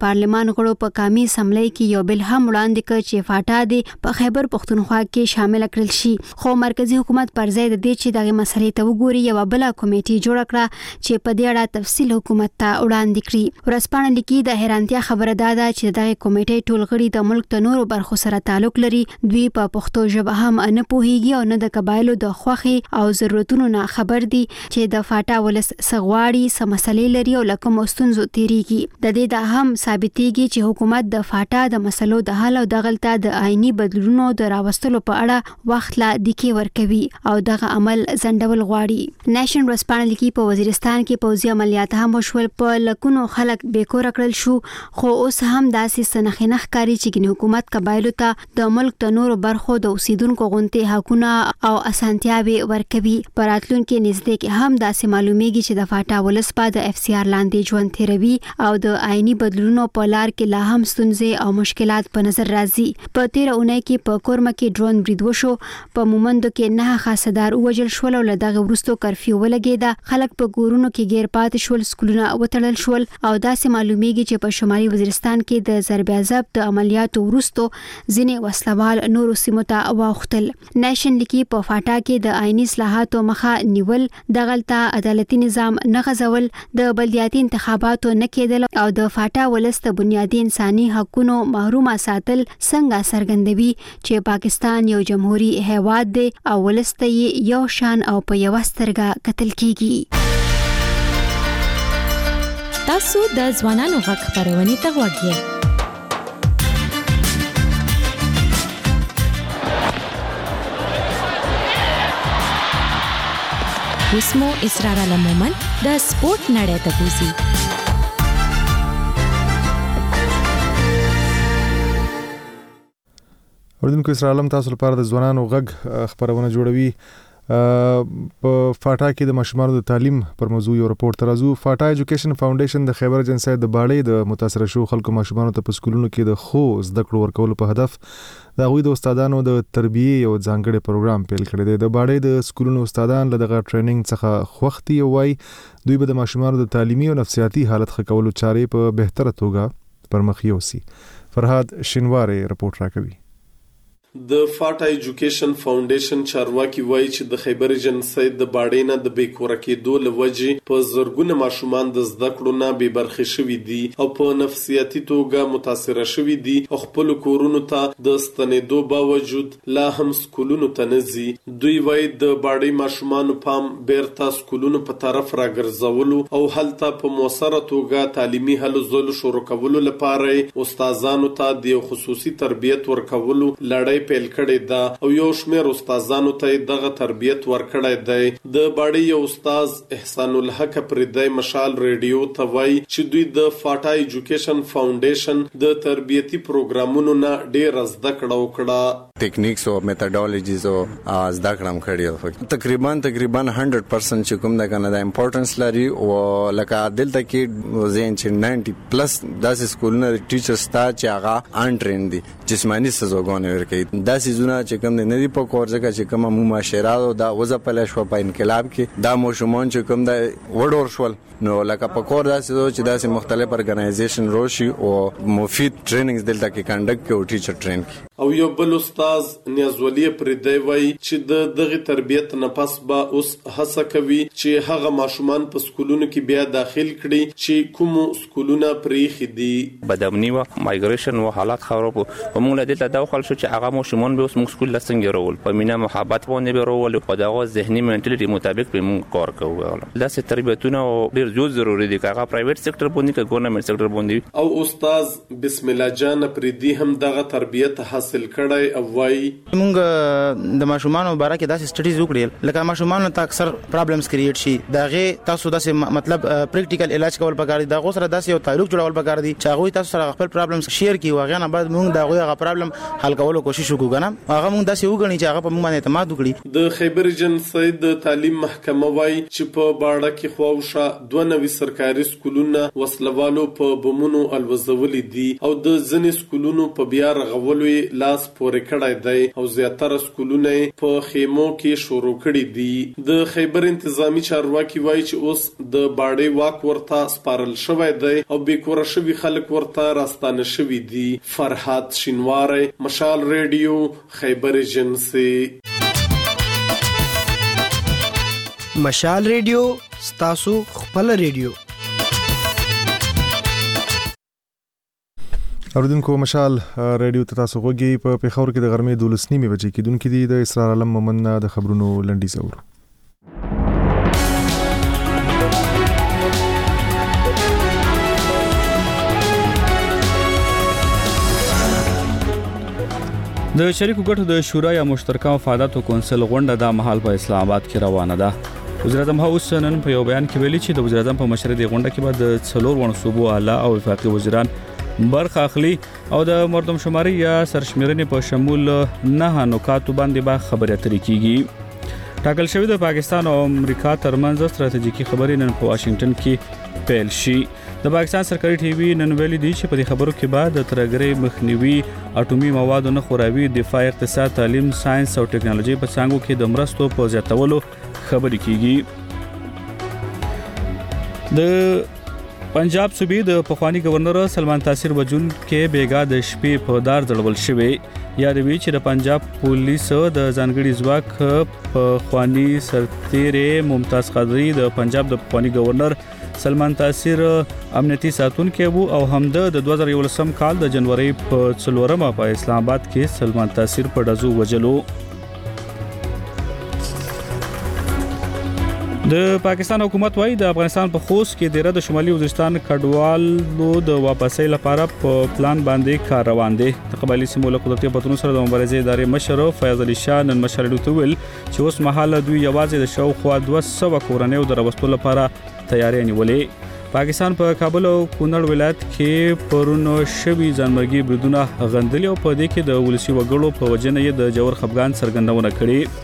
پارلمان غړو په قومي اسمبلی کې یو بل هم وړاندې کړ چې فاټا د په خیبر پختونخوا کې شامل کړل شي، خو مرکزی حکومت پر ځای د دې چې دغه مسلې ته وګوري یو بل کمیټه جوړ کړه چې په دې اړه تفصیل حکومت ته وړاندې کړي. ورځپاڼه لیکي د حیرانتیا خبره ده چې دغه کمیټه ټول غړي د ملک د نورو برخو سره تعلق لري، دوی په پښتو ژبه هم نه پوهیږي او نه د قبایلو د خوښي او ضرورتونو نه خبر دي چې د فاټا ولس سغواړي سم مسلې لري او لکه مستونزو تیریږي. د دې د هم ثابتېږي چې حکومت د فاټا د مسلو د حل او دغلطه د آئینی بدلونونو د راوستلو په اړه وخت لا دکی ورکوي او دغه عمل ځنډول غواړي. نېشن ورځپاڼه لیکي په وزیرستان کې پوځي عملیات هم وشول، په لکونو خلک بیکور کړل شو، خو اوس هم داسې سنخې نه ښکاري چې ګنې حکومت قبایلو ته د ملک د نورو برخو د اوسیدونکو غونډې حقونه او اسانتیاوې ورکوي. په راتلونکي نږدې کې هم داسې معلومیږي چې د فاټا ولس په د اف سی آر لاندې ژوند تیروي او د آئینی بدلونونو په لار کې لا هم ستونزې او مشکلات په نظر راځي. په تیر اونۍ کې په کورمه کې ډرون برید وشو، په مومندو کې نه خاصدار ووژل شول او له دغه وروسته کرفیو ولګېده، خلک په کورونو کې غیر پاتې شول، سکولونه وتړل شول او داسې معلومیږي چې په شمالي وزیرستان کې د ضرباضب د عملیاتو وروسته ځینې وسلوال نورو سیمو ته واوښتل. نېشن لیکي په فاټا کې د آئینی اصلاحاتو مخه نیول، دغلطه عدالتي نظام نه غځول، د بلدیاتي انتخاباتو نه کېدل او د فاټا ولس د بنیادي انساني حقوقو محرومه ساتل څنګه څرګندوي چې پاکستان یو جمهوریت هیواد دی او ولس ته یو شان او په یو سترګه کتل کیږي. تاسو د ځوانانو غږ خبرونه ته وګورئ. وسمو اسرار علمومن د سپورت نړۍ ته بوزي. اوردونکو اسرار علم تاسو لپاره د ځوانانو غږ خبرونه جوړوي. په فاټا کې د ماشومانو د تعلیم پر موضوع یو راپور ترازو. فاټا ایجوکیشن فاونډیشن د خیبر جنسای د باړې د متاثر شو خلکو ماشومانو ته په سکولونو کې د خو زده کړو ورکولو په هدف د هغوی د استادانو د تربیه یو ځانګړي پروګرام پیل کړی دی. د باړې د سکولونو استادان له دغه ټریننګ څخه خوښتي وای دوی به د ماشومانو د تعلیمي او نفسیاتي حالت ښه کولو چارې په بهتره توګه پرمخ یوسي. فرهاد شینواری رپورټ راکوي. د فاټا ایجوکیشن فاونډیشن چارواکي وایي چې د خیبر جنسای د باړې نه د بیکوره کېدو له وجې په زرګونه ماشومان د زده کړو نه بې برخې شوي دي او په نفسیاتي توګه متاثره شوي دي او خپل کورونو ته د ستنېدو باوجود لا هم سکولونو ته نه ځي. دوی وایي د باړې ماشومانو پام بیرته سکولونو په طرف راګرځولو او هلته په مؤثره توګه تعلیمي هلو ځلو شروع کولو لپاره استادانو ته د خصوصي تربیت ورکولو لړۍ پیل کړی دا او یو شمېر استادانو ته دغه تربیت ورکړی دی. د باړې یو استاد احسان الحق پردای مشال ریډیو ته وایي چې دوی د فاټا ایجوکیشن فاونډیشن د تربیتي پروګرامونو نه ډېر زده کړه وکړه. ټیکنیکس او میتھډالوجیز او زده کړم کړی تقریبا تقریبا one hundred percent چې کوم دا کنه د امپورټنس لري او لکه دلته کې زین چې ninety پلس داسې سکولونه ټیچرز تا چې هغه ان ټرین دي جسمانی سزاګونه ورکوي. دا سيزونه چې کوم نه دی په کور ځکه چې کوم مو معاشره دا وځپل شو په انقلاب کې دا مو شومان چې کوم دا وډور شول نو لکه په کور داسې چې داسې مختلف ارګنایزیشن روشي او مفید ټریننګز دلته کې کنډکټ کوي ټیچر ټرین کی. او یو بل استاد نیازولی پردی وای چې د دغه تربیت نه پس به اوس هڅه کوي چې هغه ماشومان په سکولونو کې بیا داخل کړي چې کوم سکولونه پریخي دي. بدامنی و مایګریشن و حالات خراب و موږ له دلته داخل شو چې هغه ماشومان به اوس موږ سکول لسنګ رول په مینا محبت باندې به رول او دغه ذهني منټالیټي مطابق به موږ کار کوو. دا سه تربیتونه ډیر زیات ضروری دي که هغه پرایویټ سېکټر باندې که ګورنمنت سېکټر باندې. او استاد بسم الله جان پردی هم دغه تربیت حاصل کړی او وای موږ د ماشومان مبارک داسې سټډیز وکړل لکه ماشومان ته اکثر پرابلمز کریټ شي داغه تاسو داسې مطلب پریکټیکل علاج کول پکار دي دغه سره داسې یو تعلق جوړول پکار دي چې هغه تاسو سره خپل پرابلمز شیر کی واغې نه بعد موږ دغه هغه پرابلم حل کولو کوشش وکړو کنه هغه موږ داسې وګڼي چې هغه په موږ باندې اعتماد وکړي. د خیبر جنسای د تعلیم محکمه وای چې په باړه کې خواوشه دوه نوي سرکاري سکولونه وسلوالو په بمونو الوزولې دي او د ځینې سکولونو په بیا رغولو لاس پورې کړی دی او زیاتره سکولونه په خیمو کې شروع کړي دي. د خیبر انتظامی چارواکي وایي چې اوس د باډې واک ورته سپارل شوی دی او بیکوره شوي خلک ورته راستانه شوي دي. فرحات شینواری، مشال ریډیو، خیبر ایجنسی. مشال ریډیو ستاسو خپل ریډیو. اوردونکو مشال ریډیو ته تاسو غوږی په پیښور کې د غرمې دولس نیمه بجې کېدونکې دي. د اسرار عالم مومن د خبرونو لنډیز اورو. د شریکو ګټو د شورا یا مشترکه مفاداتو کونسل غونډه د مهال په اسلام آباد کې روانه ده. وزیر اعظم هاوس نن په یو بیان کې ویلي چې د وزیر اعظم په مشرۍ د غونډه کې به د څلور ونو صوبو اعلی او وفاقي وزیران برخه اخلي او د مردم شماري یا سرشمیرنې په شمول نه نکاتو باندې به خبرې اترې کیږي. ټاکل شوی د پاکستان او امریکا ترمنځ ستراتیژیکي خبرې نن په واشنگټن کې پیل شي. د پاکستان سرکاري ټي وي نن ویلي دی چې په دې خبرو کې بعد د ترګرۍ مخنیوي، اټومي موادو نه خوراوي، دفاع، اقتصاد، تعلیم، ساينس او ټکنالوژي په څانګو کې د مرستو په زیاتولو خبرې کیږي. د پنجاب صوبې د پخوانی گورنر سلمان تاثیر وجون کې بیګا د شپې په دار ځړول شوی. یادوي چې د پنجاب پولیس د ځانګړي ځواک پخوانی سرتیری ممتاز قادری د پنجاب د پخوانی گورنر سلمان تاثیر امنیتي ساتونکي وو او همدا د دوه زره یولسم کال د جنوري په څلورمه په اسلام آباد کې سلمان تاثیر په دزو وجلو. د پاکستان حکومت وايي د افغانستان په خوست کې د رد شمالي وزیرستان کډوالو د واپسۍ لپاره په پلان باندې کار روان دي. د قبایلی سیمو له قدرتي پتنو سره د مبارزې ادارې مشر فیاض علي شاه نن مشر ته ویل چې اوس مهاله دوی یوازې د شاوخوا دوه سوه کورنیو د راوستلو لپاره تیاری نیولې. پاکستان په کابل او کونړ ولایت کې پرونو شوي ځانمرګي بریدونه غندلي او په دې کې د ولسی وګړو په وجنه یې د جوړ خفګان څرګندونه کړې.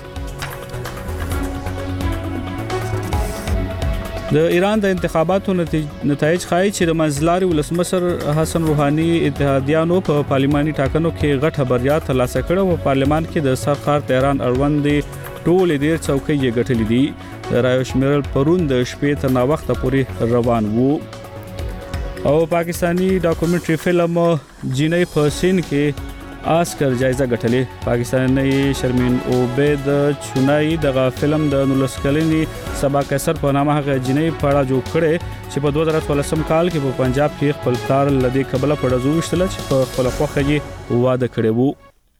د ایران د انتخاباتو نتایج ښایي چې د منځلاري ولسمشر حسن روحاني اتحادیانو په پارلماني ټاکنو کې غټه بریا ترلاسه کړه او په پارلمان کې د سرخار تهران اړوند ټولې ډېر څوکۍ یې ګټلې دي. د رایو شمیرل پرون د شپې تر ناوخته پورې روان وو او پاکستانی ډاکومنټري فلم جینۍ په سین کې آسکر جایزه ګټلې. پاکستاني شرمین عبید چونای دغه فلم د نولس کلنی سبا قیصر په نامه هغه جنۍ په اړه جوړ کړي چې په دوه زره څوارلسم کال کې په پنجاب کې خپل کار لدی قبل په دزو وشتل چې په خپل خوخه یې واده کړی وو.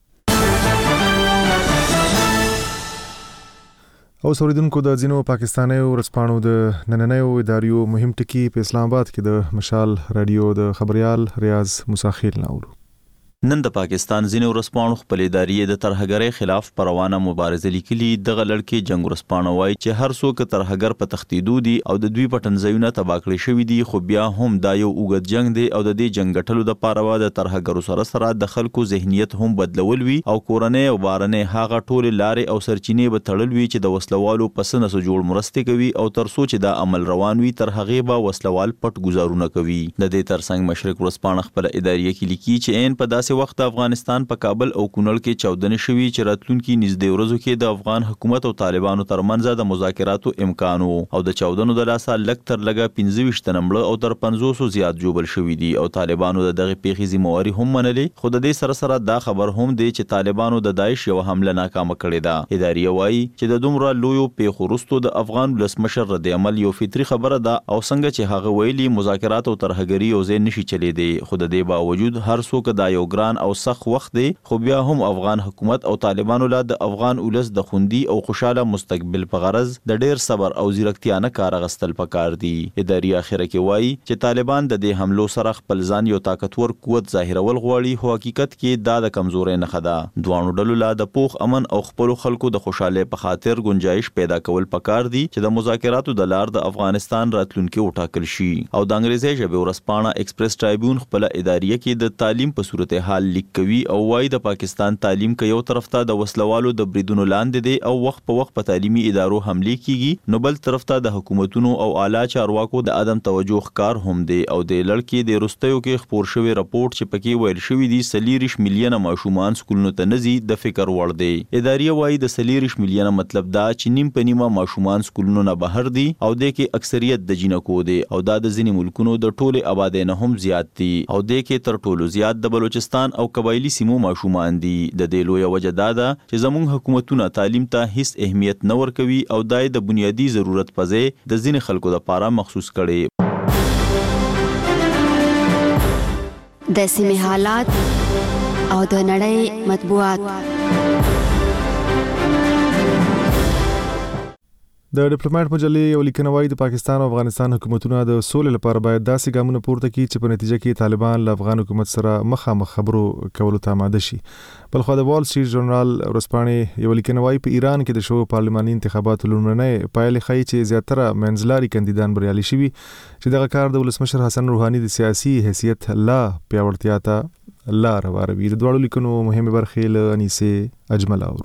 او سوریدونکو د ځینو پاکستاني ورسپانو د نننیو اداریو مهم ټکی په اسلام آباد کې د مشال رادیو د خبريال ریاض مساخیل ناولو. نن د پاکستان ځینې ورسپانو خپل ادارې د ترهګرۍ خلاف په روانه مبارزه لیکلي. دغه لړکې جنگ ورسپانو وایي چې هر څوک ترهګر په تختیدو دي او د دوی پټنځایونه تباه کړي شوي دي، خو بیا هم دا یو اوږد جنگ دی او د دې جنگ ګټلو دپاره د ترهګرو سره سره د خلکو ذهنیت هم بدلول وي او کورنۍ او بارنۍ هغه ټولې لارې او سرچینې به تړل وي چې د وسلوالو په څه نسو جوړ مرستې کوي او تر څو چې دا عمل روان وي تر هغې به وسلوال پټ ګزارونه کوي. د دې ترڅنګ مشرق ورسپانه خپل ادارې کې لیکي چې عین په داسې وخت افغانستان په کابل او کونړ کې چاودنې شوي چې راتلونکي نږدې ورځو کې د افغان حکومت او طالبانو ترمنځ د مذاکراتو امکان وو او د چاودنو د لاسه لږ تر لږه پنځه ویشت تنه مړه او تر پنځوسو زیات ژوبل شوي دي او طالبانو د دغې پیښې ذمهواري هم منلې. خو د دې سره سره دا خبر هم دی چې طالبانو د داعش یوه حمله ناکامه کړې ده. ادارې وایي چې د دومره لویو پیښو وروسته د افغان ولسمشر رد عمل یو فطري خبره ده او څنګه چې هغه ویلي مذاکرات او ترهګري یو ځای نشي چلیدی. خو د دې باوجود هر څوک دا یو ګران او سخت وخت دی، خو بیا هم افغان حکومت او طالبانو له د افغان ولس د خوندي او خوشاله مستقبل په غرض د ډیر صبر او زیرکتیا نه کار اخیستل پکار دي. ادارې اخره کې وایي چې طالبان د دې حملو سره خپل ځان یو طاقتور قوت ظاهرول غواړي، خو حقیقت کې دا د کمزورۍ نښه ده. دوانو ډلو له د پوخ امن او خپل خلکو د خوشاله په خاطر گنجائش پیدا کول پکار دي چې د مذاکراتو د لار د افغانستان راتلونکي وټاکل شي. او د انګریزي ژبې ورسپانه ایکسپریس ټرایبیون خپل ادارې کې د تعلیم په صورتحال حال لیک کوي او وايي د پاکستان تعلیم کې یو طرف ته د وسلوالو د بریدونو لاندې دی او وخت په وخت په تعلیمي ادارو حمله کیږي، نو بل طرف ته د حکومتونو او اعلی چارواکو د عدم توجه ښکار هم دی او د لړکې د روستیو کې خپور شوی راپورټ چې پکې ویل شوی دی سلیریش میلیونه ماشومان سکولونو ته نزي د فکر وړ دی. ادارې وايي د سلیریش میلیونه مطلب دا چې نیم په نیمه ماشومان سکولونو نه بهر دي او د کې اکثریت د جنکو دی او دا د ځینې ملکونو د ټوله آبادی نه هم زیات دي او د کې تر ټولو زیات د بلوچستان او قبایلی سیمو ماشومان دي. د دې لویه وجه دا ده چې زموږ حکومتونه تعلیم ته هیڅ اهمیت نه ورکوي او دای د بنیادی ضرورت په ځای د ځینې خلکو لپاره مخصوص کړي. د سیمې حالات او د نړۍ مطبوعات. د ډیپلوماټ مجلې یو لیکنه وايي د پاکستان او افغانستان حکومتونه د سولې لپاره باید داسې ګامونه پورته کړي چې په نتیجه کې طالبان له افغان حکومت سره مخامخ خبرو کولو ته آماده شي. بلخو د وال سټریټ ژورنال ورځپاڼې یو لیکنه وايي په ایران کې د شوو پارلماني انتخاباتو لومړنۍ پایلې ښیي چې زیاتره منځلاري کاندیدان بریالي شوي چې دغه کار د ولسمشر حسن روحاني د سیاسي حیثیت لا پیاوړتیا ته لار هواروي. د دواړو لیکنو مهمه برخې له انیسه اجمل اورو.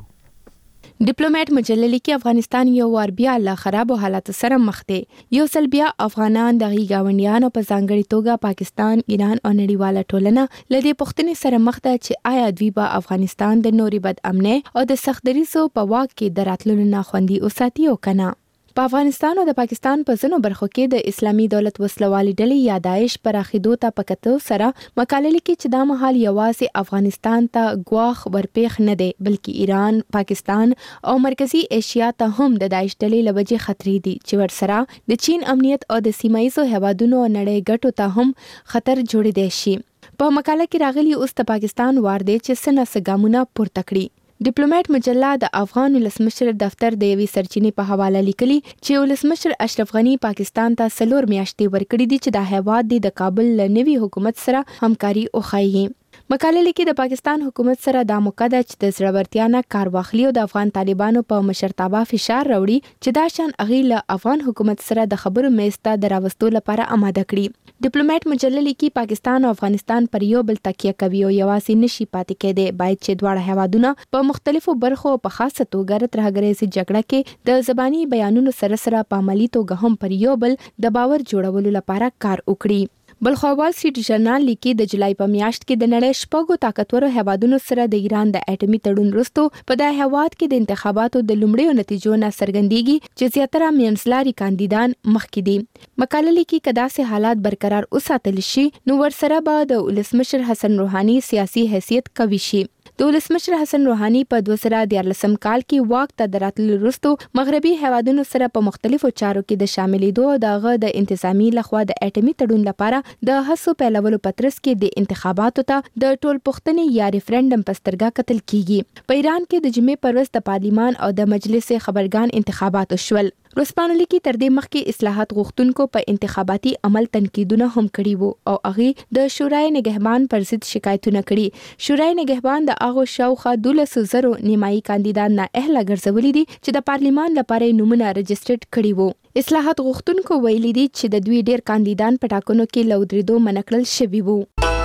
ډیپلوماټ مجله لیکي افغانستان یو وار بیا له خرابو حالاتو سره مخ دی. یو ځل بیا افغانان د غیګاونډیانو په ځانګړي توګه پاکستان، ایران او نړیواله ټولنه له دې پوښتنې سره مخ ده چې آیا دوی به افغانستان د نوري بد امنۍ او د سخت دریځو په واک کې د راتللو نه خوندي وساتي او کنه. په افغانستان او د پاکستان په ځینو برخو کې د اسلامي دولت وسلوالي ډلې یا داعش پراخېدو ته په کتو سره مقاله لیکي چې دا مهال یوازې افغانستان ته ګواښ ورپېښ نه دی بلکې ایران، پاکستان او مرکزی ایشیا ته هم د داعش ډلې له وجې خطرې دي چې ورسره د چین امنیت او د سیمه ییزو هیوادونو نړۍ ګټو ته هم خطر جوړېدای شي. په مقاله کې راغلي اوس د پاکستان وار دی چې څه نه څه ګامونه پورته کړي. ډیپلوماټ مجله د افغان ولسمشر دفتر د یوې سرچینې په حواله لیکلي چې ولسمشر اشرف غنی پاکستان ته څلور میاشتې ورکړي دي چې د هیواد د کابل له نوي حکومت سره همکاري وښیي. مقاله لیکي د پاکستان حکومت سره دا موقع ده چې د زړورتیا نه کار واخلي او د افغان طالبانو په مشرتابه فشار راوړي چې دا شان اغي له افغان حکومت سره د خبرو میز ته د راوستو لپاره آماده کړي. ډیپلوماټ مجله لیکي پاکستان او افغانستان پر یو بل تکیه کوي او یوازې نشي پاتې کېدی. باید چې دواړه هیوادونه په مختلفو برخو په خاصه توګه ترهګریزي جګړه کې د زبانی بیانونو سره سره په عملی توګه هم پر یو بل د باور جوړولو لپاره کار وکړي. بلخو وال سټریټ ژورنال لیکي د جولای په میاشت کې د نړۍ شپږو طاقتورو هیوادونو سره د ایران د اټومي تړون وروسته په دغه هیواد کې د انتخاباتو د لومړیو نتیجو نه څرګندېږي چې زیاتره منځلاري کاندیدان مخکې دي. مقاله لیکي که داسې حالات برقرار وساتل شي نو ورسره به د ولسمشر حسن روحاني سیاسي حیثیت قوي شي. د ولسمشر حسن روحاني په دوه زره دیارلسم کال کې واک ته د راتللو وروسته مغربي هیوادونو سره په مختلفو چارو کې د شاملېدو او دغه د انتظامی لخوا د اټومي تړون لپاره د هڅو پیلولو په ترڅ کې د انتخاباتو ته د ټول پوښتنې یا ریفرندم په سترګه کتل کیږي. په ایران کې د جمعې پر ورځ د پارلیمان او د مجلس خبرګان انتخابات شول. ورځپاڼه لیکي تر دې مخکې اصلاحات غوښتونکو په انتخاباتي عمل تنقیدونه هم کړي وو او هغه د شورای نگهبان پر ضد شکایتونه کړي. شورای نگهبان د هغه شاوخوا دولس زرو نیمایي کاندیدان نه اهله ګرځولي دي چې د پارلیمان لپاره نومونه رجسټرډ کړي وو. اصلاحات غوښتونکو ویلي دي چې د دوی ډیر کاندیدان په ټاکنو کې له ودرېدو منع کړل شوي وو.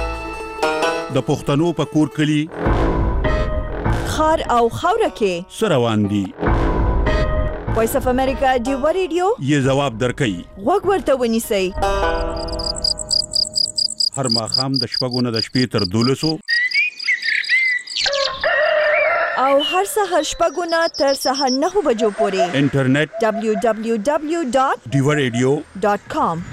د پښتنو په کور کلي خار او خاوره کې سروان دي. وایس اف امریکا ډیو ریډیو یې جواب درکړي. غوږ ورته ونیسئ. هر ماښام د شپږو نه د شپې تر دولسو او هر سهار شپږو نه تر سهار نهو بجو پورې انټرنیټ دبلیو دبلیو دبلیو ډاٹ ډیو ریډیو ډاٹ کام.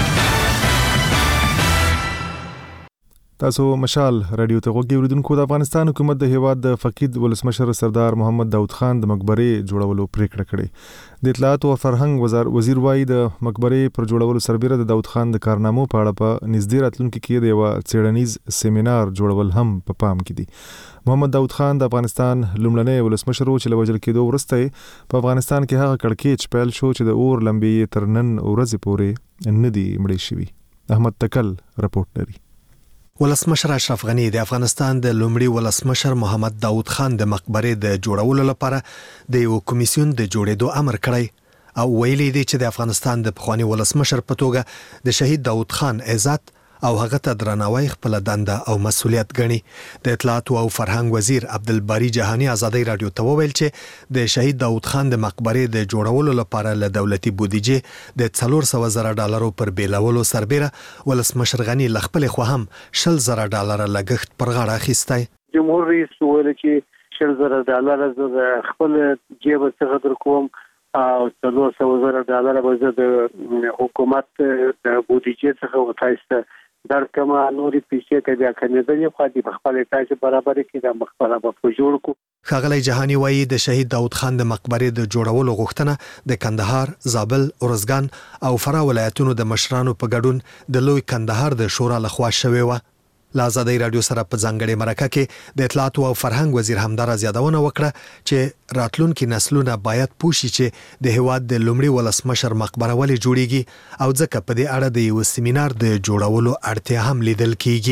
تاسو مشال رادیو ته غوږی اوریدونکو. د افغانستان حکومت د هیواد د فقید ولسمشر سردار محمد داود خان د مقبرې جوړولو پریکړه کړې. د اطلاعات او فرهنګ وزیر وزیر وايي د مقبرې پر جوړولو سربېره د داود خان د کارنامو په اړه په نږدې راتلونکي کې د یو څېړنیز سیمینار جوړول هم په پام کې دي. محمد داود خان د افغانستان لومړنی ولسمشر و چې له وژل کېدو وروسته په افغانستان کې هغه کړکېچ پیل شو چې د اور لمبې تر نن ورځې پورې نه دي مړې شوي. احمد تکل رپورټ لري. ولسمشر اشرف غنی د افغانستان د لومړي ولسمشر محمد داود خان د مقبرې د جوړولو لپاره د یو کمیسیون د جوړېدو امر کړی او ویلي دی چې د افغانستان د پخوانی ولسمشر په توګه د شهید داود خان عزت او هغه ته درناوی خپل دنده او مسولیت ګڼي. د اطلاعات او فرهنګ وزیر عبدالباری جهانی ازادي رادیو ته وویل چې د شهید داود خان د مقبرې د جوړولو لپاره له دولتي بودیجې د څلور سوه زره ډالرو پر بیلولو سربیره ولسمشر غنی له خپلې خوا هم شل زره ډالره لګښت پر غاړه اخیستی. جمهور رئیس وویل چې شل زره ډالره زه خپل جیب څخه درکوم او څلور سوه زره ډالره به زه د حکومت د بودیجې څخه وتایسته درکمه. نورې پیسې که بیا کمېدلې خو دې په خپلې پیسې برابرې کړي دا مقبره به په جوړ کړو. ښاغلی جهاني وایي د شهید داود خان د مقبرې د جوړولو غوښتنه د کندهار، زابل، ارزګان او فراه ولایتونو د مشرانو په ګډون د لوی کندهار د شورا لخوا شوې وه. له ازادۍ رادیو سره په ځانګړې مرکه کې د اطلاعات او فرهنګ وزیر همدارا یادونه وکړه چې راتلونکي نسلونه باید پوه شي چې د هېواد د لومړي ولسمشر مقبره ولې جوړیږي او ځکه په دې اړه د یو سیمینار د جوړولو اړتیا هم لیدل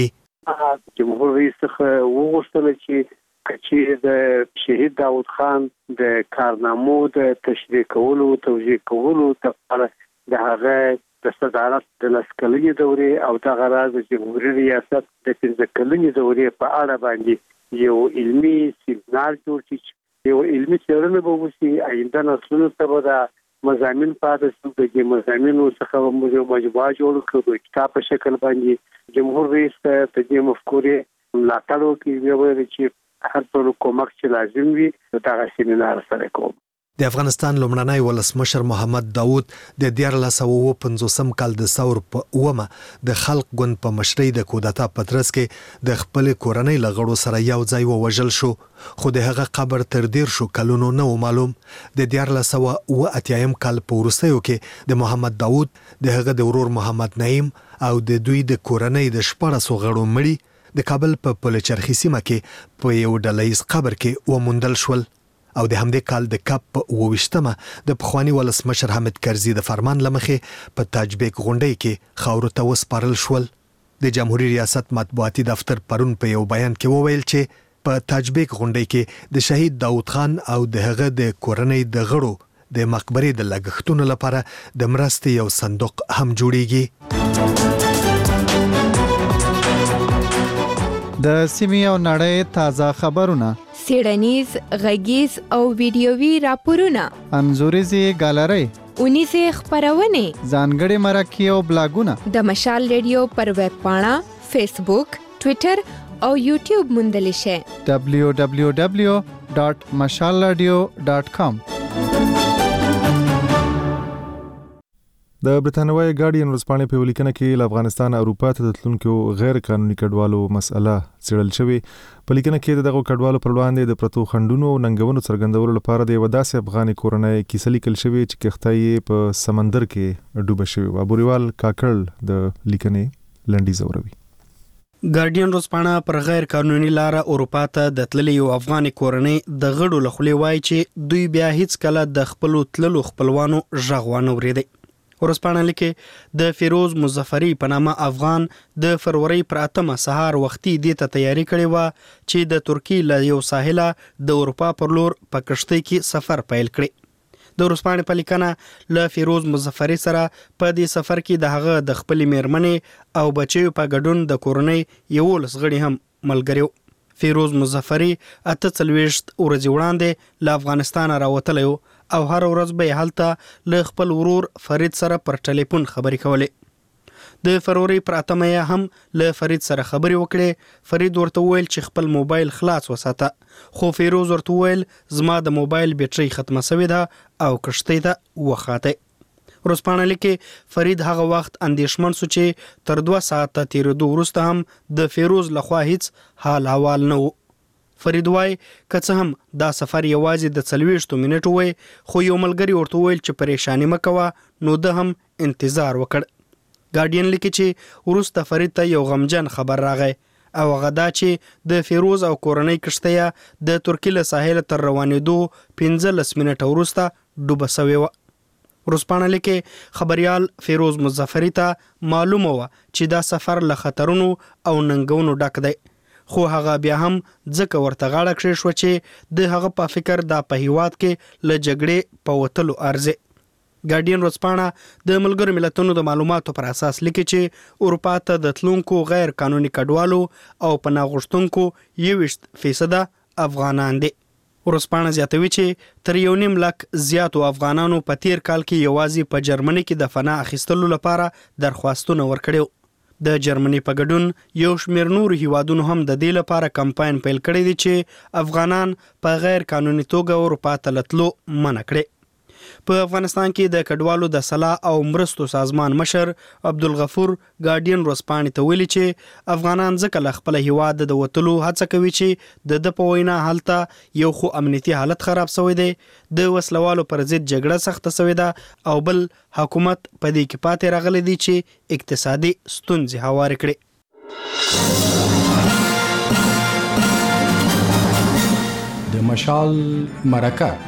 کیږي. جمهور رئیس څخه وغوښتل چې چې د شهید داود خان د کارنامو د تشریح کولو توجیه کولو لپاره د هغه د صدارت د لسکلنې دورې او د غراز د جمهوریت ریاست د پنځه کلنې دورې په اړه باندې یو علمي سیمینار جوړ شي، یو علمي څېړنه به وشي. آینده نسلونو ته به دا مضامین پاتې شي. د دې مضامینو څخه موږ یو مجموعه جوړ کړو د کتاب په شکل باندې. جمهور رئیس ته د دې مفکورې ملاتړ وکړي، ویل چې هر څه کومک چې لازم وي دا سیمینار سره کوم. د افغانستان لومړنی ولسمشر محمد داود د دیارلس سوه اووه پنځوسم کال د ثور په اومه د خلق ګوند په مشرۍ د کودتا په ترڅ کې د خپلې کورنۍ له غړو سره یو ځای ووژل شو، خو د هغه قبر تر ډېر شو کلونو نه و معلوم. د دیارلس سوه اووه اتیایم کال په وروستیو کې د محمد داود د هغه د ورور محمد نعیم او د دوی د کورنۍ د شپاړسو غړو مړي د کابل په پلچرخي سیمه کې په یو ډله ییز قبر کې وموندل شول. او د همدې کال د کپ په اووه ویشتمه د پخواني ولسمشر حامد کرزي د فرمان له مخې په تاجبیک غونډۍ کې خاورو ته وسپارل شول. د جمهوریت ریاست مطبوعاتي دفتر پرون په یو بیان کې وویل چې په تاجبیک غونډۍ کې د شهید داود خان او د هغه د کورنۍ د غړو د مقبرې د لګښتونو لپاره د مرستې یو صندوق هم جوړیږي. د سیمې او نړۍ تازه خبرونه، سیړنیز، غږیز او ویډیووي راپورونه، انځوریزې ګالرۍ، اونیزې خپرونې، ځانګړي مرکې او بلاګونه د مشال ریډیو پر ویب پاڼه، فیسبوک، ټویټر او یوټیوب موندلی شئ. دبلیو دبلیو دبلیو ډاټ مشال رادیو ډاټ کام. د برتانوي ګارډین ورځپاڼې په ولیکنه کې له افغانستان اروپا ته د تلونکو غیر قانوني کډوالو مسله څېړل شوې. په لیکنه کې دغه کډوالو پر وړاندې د پرتو خنډونو او ننګونو څرګندولو لپاره د یو داسې افغاني کورنۍ کیسه لیکل شوې چې کښتۍ په سمندر کې ډوبه شوې و. ابوریوال کاکړ د لیکنې لنډیز اوروي. ګارډین ورځپاڼه پر غیر قانوني لار اروپا ته د تللي یو افغاني کورنۍ د غړو له خولې وایي چې دوی بیا هیڅ کله د خپلو تللو خپلوانو غږ ونه اورېدی. ورځپاڼه لیکي د فیروز مظفری په نامه افغان د فروری پر اتمه سهار وختي دې ته تیاری کړې و چې د ترکی له یو ساحله د اروپا پر لور په کشتۍ کې سفر پیل کړي. د ورځپاڼې په لیکنه له فیروز مظفری سره په دې سفر کې د هغه د خپلې میرمنې او بچیو په ګډون د کورنۍ یولس غړي هم ملګري. فیروز مظفری اته څلوېښت ورځې وړاندې له افغانستانه راوتلی و او هر ورځ به هلته له خپل ورور فرید سره پر ټلیفون خبرې کولې. د فروری پر اتمه هم له فرید سره خبرې وکړې. فرید ورته وویل چې خپل موبایل خلاص وساته، خو فیروز ورته وویل زما د موبایل بیټرۍ ختمه شوې ده او کشتۍ ته وخاته. ورځپاڼه لیکي فرید هغه وخت اندېښمن شو چې تر دوه ساعته تیرېدو وروسته هم د فیروز لخوا هیڅ حال احوال نه و. فرید وای که څه هم دا سفر یوازې د څلوېښتو منټو وای، خو یو ملګري ورته وویل چې پریشاني مه کوه، نو ده هم انتظار وکړ. ګارډین لیکي چې وروسته فرید ته یو غمجن خبر راغی او هغه دا چې د فیروز او کورنۍ کښتۍ د ترکیې له ساحله تر روانېدو پنځلس منټه وروسته ډوبه سوې وه. ورځپاڼه لیکي خبریال فیروز مظفری ته معلومه وه چې دا سفر له خطرونو او ننګونو ډک دی، خو هغه بیا هم ځکه ورته غاړه کښې شوه چې د هغه په فکر دا په هیواد کې له جګړې په وتلو ارزي. ګارډین ورځپاڼه د ملګرو ملتونو د معلوماتو پر اساس لیکي چې اروپا ته د تلونکو غیر قانوني کډوالو او پناه غوښتونکو یوویشت فیصده افغانان دي. ورځپاڼه زیاتوي چې تر یو نیم لک زیاتو افغانانو په تیر کال کې یوازې په جرمني کې د پناه اخیستلو لپاره درخواستونه ورکړي. د جرمني په ګډون یو شمېر نور هیوادونو هم د دې لپاره کمپاین پیل کړی دی چې افغانان په غیر قانوني توګه اروپا ته لتلو منع کړي. په افغانستان کې د کډوالو د صلاح او مرستو سازمان مشر عبدالغفور ګارډین ورځپاڼې ته ویلي چې افغانان ځکه له خپل هیواد د وتلو هڅه کوي چې د د په وینا هلته یو خو امنیتي حالت خراب شوی دی، د وسلوالو پر ضد جګړه سخته شوې ده او بل حکومت په دې کې پاتې راغلی دی چې اقتصادي ستونزې هوارې کړي. د مشال مرکه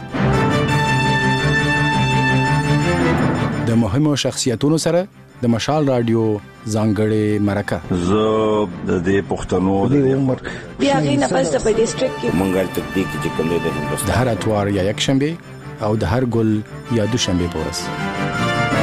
د مهمو شخصیتونو سره د مشال رادیو ځانګړې مرکه. زه د دې پښتنو د عمر بیا غي نه پس په ډیسټریکټ کې مونږه تدبیق چې کوم دی د هندوستان د هر اتوار یا یک شنبه او د هر ګل یا دو شنبه په ورځ.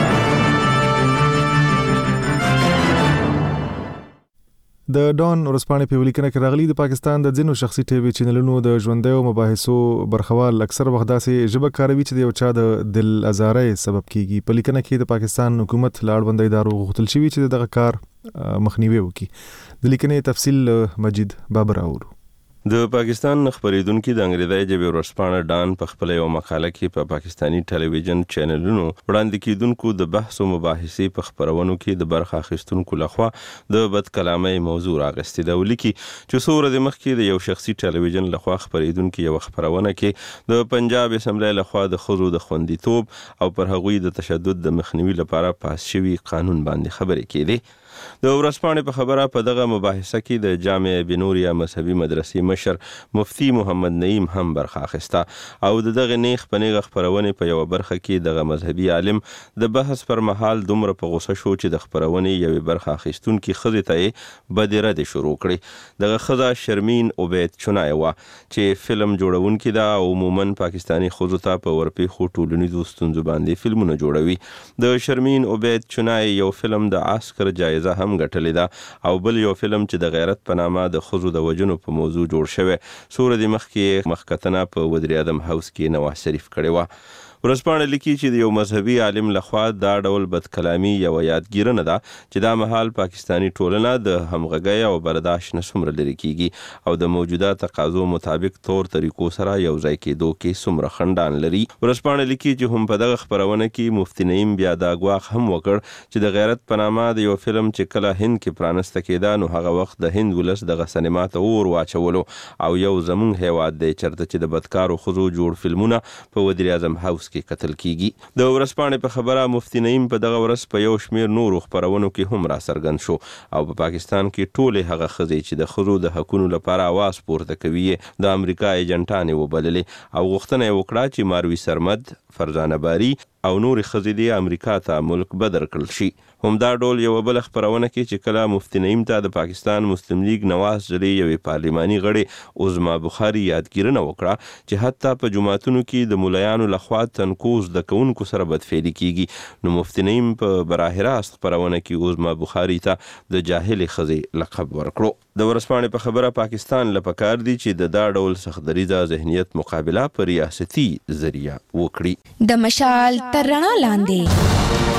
د ډان ورځپاڼې په ولیکنه کې راغلي د پاکستان د ځینو شخصي ټي وي چینلونو د ژوندیو مباحثو برخوال اکثر وخت داسې ژبه کاروي چې د یو چا د دل ازارۍ سبب کیږي. په لیکنه کې د پاکستان حکومت له اړوند ادارو غوښتل شوی چې دغه کار مخنیوي وکړي. د لیکنې تفصیل مجید بابر اورو. د پاکستان خبرېدونکو د انګریزي ژبې ورځپاڼه ډان په خپل یو مقاله کې په پاکستانی ټلویزیون چینلونو وړاندې کیدونکو د بحث او مباحثې په خبرونو کې د برخه اخیستونکو لخوا د بد کلامۍ موضوع راغستې ده. ولیکي چې څو ورځې مخکې د یو شخصي ټلویزیون لخوا خبرېدونکو یو خبرونه کې د پنجاب اسمبلی لخوا د ښځو د خوندیتوب او پر هغوی د تشدد د مخنیوي لپاره پاس شوي قانون باندې خبرې کېدې. د ورځپاڼې په خبره په دغه مباحثه کې د جامع بنوریا مذهبي مدرسې مشر مفتی محمد نعیم هم برخه اخیسته او د دغه نیخ په نیغه خبرونې په یو برخه کې دغه مذهبي عالم د بحث پر مهال دومره په غوسه شو چې د خبرونې یوې برخه اخیستونکي ښځې ته یې بدې ردې شروع کړې. دغه ښځه شرمین عبید چنای وه چې فلم جوړونکې ده او عموما پاکستاني ښځو ته په ورپېښو ټولنیزو ستونزو باندې فلمونه جوړوي. د شرمین عبید چنای یو فلم د آسکر جایزه هم ګټلې ده او بل یو فلم چې د غیرت په نامه د ښځو د وژنو په موضوع جوړ شوی څو ورځې مخکې مخکتنه په ودري اعظم هاوس کې نواز شریف کړې وه. ورځپاڼه لیکي چې د یو مذهبي عالم لخوا دا ډول بد کلامي یو یادګیرنه ده چې دا مهال پاکستانی ټولنه د همغږۍ او برداشت نه څومره لرې کیږي او د موجوده تقاضو مطابق طور طریقو سره یو ځای کېدو کې څومره خنډان لري. ورځپاڼه لیکي چې هم په دغه خبرونه کې مفتی نعیم بیا دا ګواښ هم وکړ چې د غیرت په نامه د یو فلم چې کله هند کې پرانسته کېده نو هغه وخت د هند ولس دغه سینما ته اور واچولو او یو زمونږ هیواد دی چېرته چې د بدکارو ښځو جوړ فلمونه په ودري اعظم هاوس کې کتل کیږي. د ورځپاڼې په خبره مفتی نعیم په دغه ورځ په یو شمېر نورو خبرونو کې هم را څرګند شو او په پاکستان کې ټولې هغه ښځې چې د ښځو د حقونو لپاره اواز پورته کوي د امریکا ایجنټانې وبللې او غوښتنه یې وکړه چې ماروي سرمد، فرزانه باری او نورې ښځې د امریکا ته ملک بدر کړل شي. همدا ډول یو بل خبرونه کې چې کله مفتی نعیم ته د پاکستان مسلم لیگ نواز جلې یوې پارلیماني غړې عظما بخاري یادګیرنه وکړه چې حتی په جماعتونو کې د مولایانو لخوا تنکوز د کوونکو سره بدفعلي کیږي نو مفتی نعیم په براه راست خبرونه کې عظما بخاري ته د جاهلې ښځې لقب ورکړو. د ورځپاڼې په خبره پاکستان له پکار دی چې د دا ډول سختدریزه ذهنیت مقابله په ریاستي ذریعہ وکړي. د مشال تر رڼا لاندې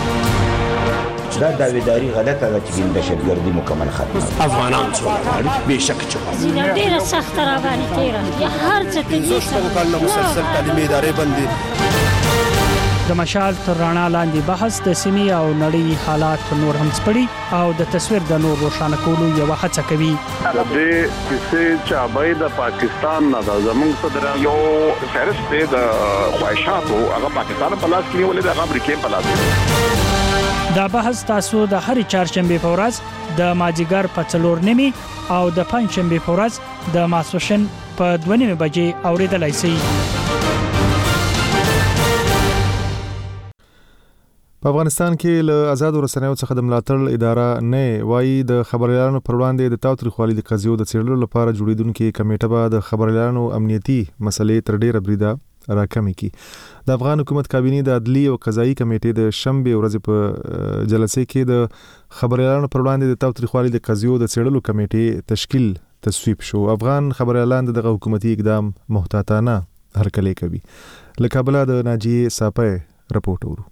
دا داویداری غلطه ده چې دهشتګردي مکمل ختمه افغانان څومره بېشکه چې زینا ډېره سخته راباندې تېره یا هر څه کوي زه شپږ کاله مسلسل تعلیمي ادارې بندي. د مشال تر رڼا لاندې بحث د سیمې او نړۍ حالات نور هم سپړي او د تصویر د نور روښانه کولو یوه هڅه کوي. د دې کیسې چابۍ د پاکستان نه ده زموږ صدر یو فهرست دی د خواهشاتو هغه پاکستان په لاس کې نیولې ده هغه امریکې په لاس کې. دا بحث تاسو د هرې چهارشنبې په ورځ د مازدیګر په څلور نیمې او د پنجشنبې په ورځ د ماسپښین په دوه نیمې بجې اورېدلی شئ. په افغانستان کې له آزادو رسنیو څخه د ملاتړ اداره نه وایي د خبريالانو پر وړاندې د تاوتریخوالي د قضیو د څېړلو لپاره جوړیدونکې کمیټه به د خبريالانو امنیتي مسلې تر ډیره بریده راکمې کړي. د افغان حکومت کابینې د عدلي او قضایي کمیټې د شنبې ورځې په جلسې کې د خبريالانو پر وړاندې د تاوتریخوالي د قضیو د څېړلو کمیټې تشکیل تصویب شو. افغان خبريالان دغه حکومتي اقدام محتاطانه هرکلی کوي. له کابل د ناجیه ساپه رپورټ ورو.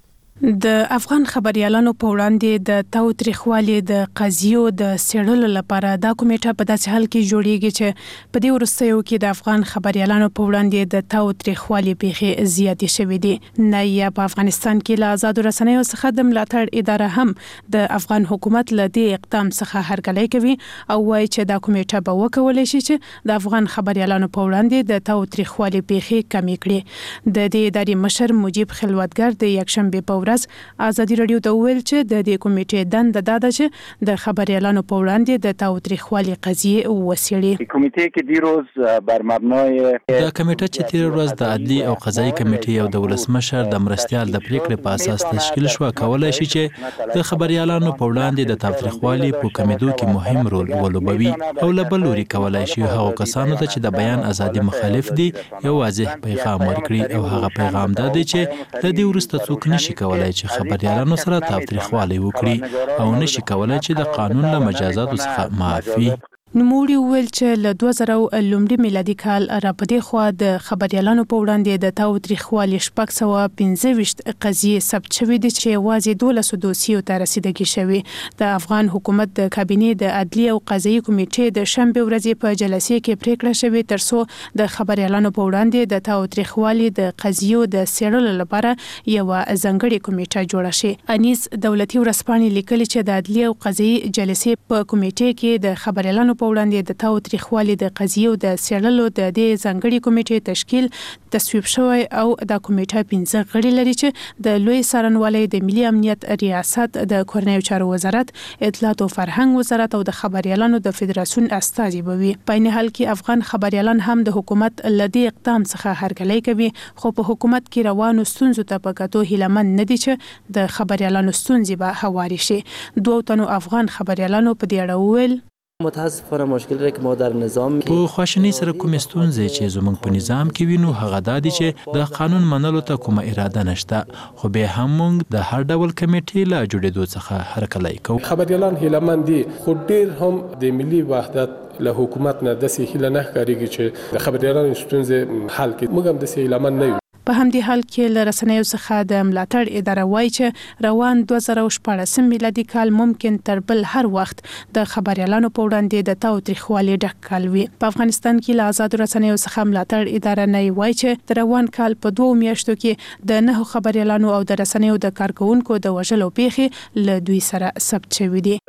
د افغان خبريالانو په وړاندې د تاوتریخوالي د قضیو د څېړلو لپاره دا کمیټه په داسې حال کې جوړیږي چې په دې وروستیو کې د افغان خبريالانو په وړاندې د تاوتریخوالي پیښې زیاتې شوې دي. نه په افغانستان کې له آزادو رسنیو څخه د ملاتړ اداره هم د افغان حکومت له دې اقدام څخه هرکلی کوي او وایي چې دا کمیټه به وکولای شي چې د افغان خبريالانو په وړاندې د تاوتریخوالي پیښې کمې کړي. د دې ادارې مشر مجيب خلوتګر د یکشنبه په ورځ ازادي رادیو ته ویل چې د دې کمیټې دنده دا ده چې د خبريالانو په وړاندې د تاوتریخوالي قضیې وڅېړي. کمیټې کې دیروز بر مبنای د کمیټه چې تیر ورځ د عدلي او قضایي کمیټې او د ولسمشر د مرستيال د پریکړې په اساس تشکیل شو، کولای شي چې د خبريالانو په وړاندې د تاوتریخوالي په کمیدو کې مهم رول ولوبوي او له بل لوري کولای شي هغو کسانو ته چې د بیان ازادي مخالف دي یو واضح پیغام ورکړي او هغه پیغام دا دی چې د دې وروسته څوک نشي کولای چې خبريالانو سره تاوتریخوالي وکړي او نشي کولای چې د قانون له مجازاتو څخه معافي. نوموړي وویل چې له دوه زره لومړي میلادي کال راپدې خوا د خبريالانو په وړاندې د تاوتریخوالي شپږ سوه پنځه ویشت قضیې ثبت شوې دي چې یوازې دولسو دوسیو ته رسیدګي شوې. د افغان حکومت د کابینې د عدلي او قضایي کمیټې د شنبې ورځې په جلسې کې پریکړه شوې ترڅو د خبريالانو په وړاندې د تاوتریخوالي د قضیو د څېړلو لپاره یو ځانګړې کمیټه جوړه شي. انیس دولتي ورځپاڼې لیکلي چې د عدلي او قضایي جلسې په کمیټې کې د خبريالانو په وړاندې د تاوتریخوالي د قضیو د څېړلو د دې ځانګړي کمیټې تشکیل تصویب شوی او دا کمیټه پنځه غړي لري چې د لوی څارنوالۍ، د ملي امنیت ریاست، د کورنیو چارو وزارت، اطلاعات او فرهنګ وزارت او د خبريالانو د فدراسیون استازي به وي. په عین حال کې افغان خبريالان هم د حکومت له دې اقدام څخه هرکلی کوي، خو په حکومت کې روانو ستونزو ته په کتو هیلهمند نه دي چې د خبريالانو ستونزې به هواري شي. دوه تنو افغان خبريالانو په دې اړه وویل متاسفانه مشکل را که ما در نظام په خواشنی سره کوم ستونزې چې زموږ په نظام کې وینو هغه دا دي چې د قانون منلو ته کومه اراده نشته، خو به هم موږ د هر ډول کمیټې لا جوړېدو څخه هرکلی کوو. خبريالان هیلهمند دي، خو ډېر هم د ملي وحدت له حکومت نه داسې هیله نه ښکارېږي چې د خبريالانو ستونزې حل کړي. موږ هم داسې هیلهمند نه یو. په همدې حال کې له رسنیو څخه د ملاتړ اداره وایي چې روان دوه زره شپاړسم میلادي کال ممکن تر بل هر وخت د خبريالانو په وړاندې د تاوتریخوالي ډک کال وي. په افغانستان کې له آزادو رسنیو څخه ملاتړ اداره نه وایي چې د روان کال په دوه میاشتو کې د نه خبريالانو او د رسنیو د کارکونکو د وژلو پیښې له دوی سره ثبت شوې دي.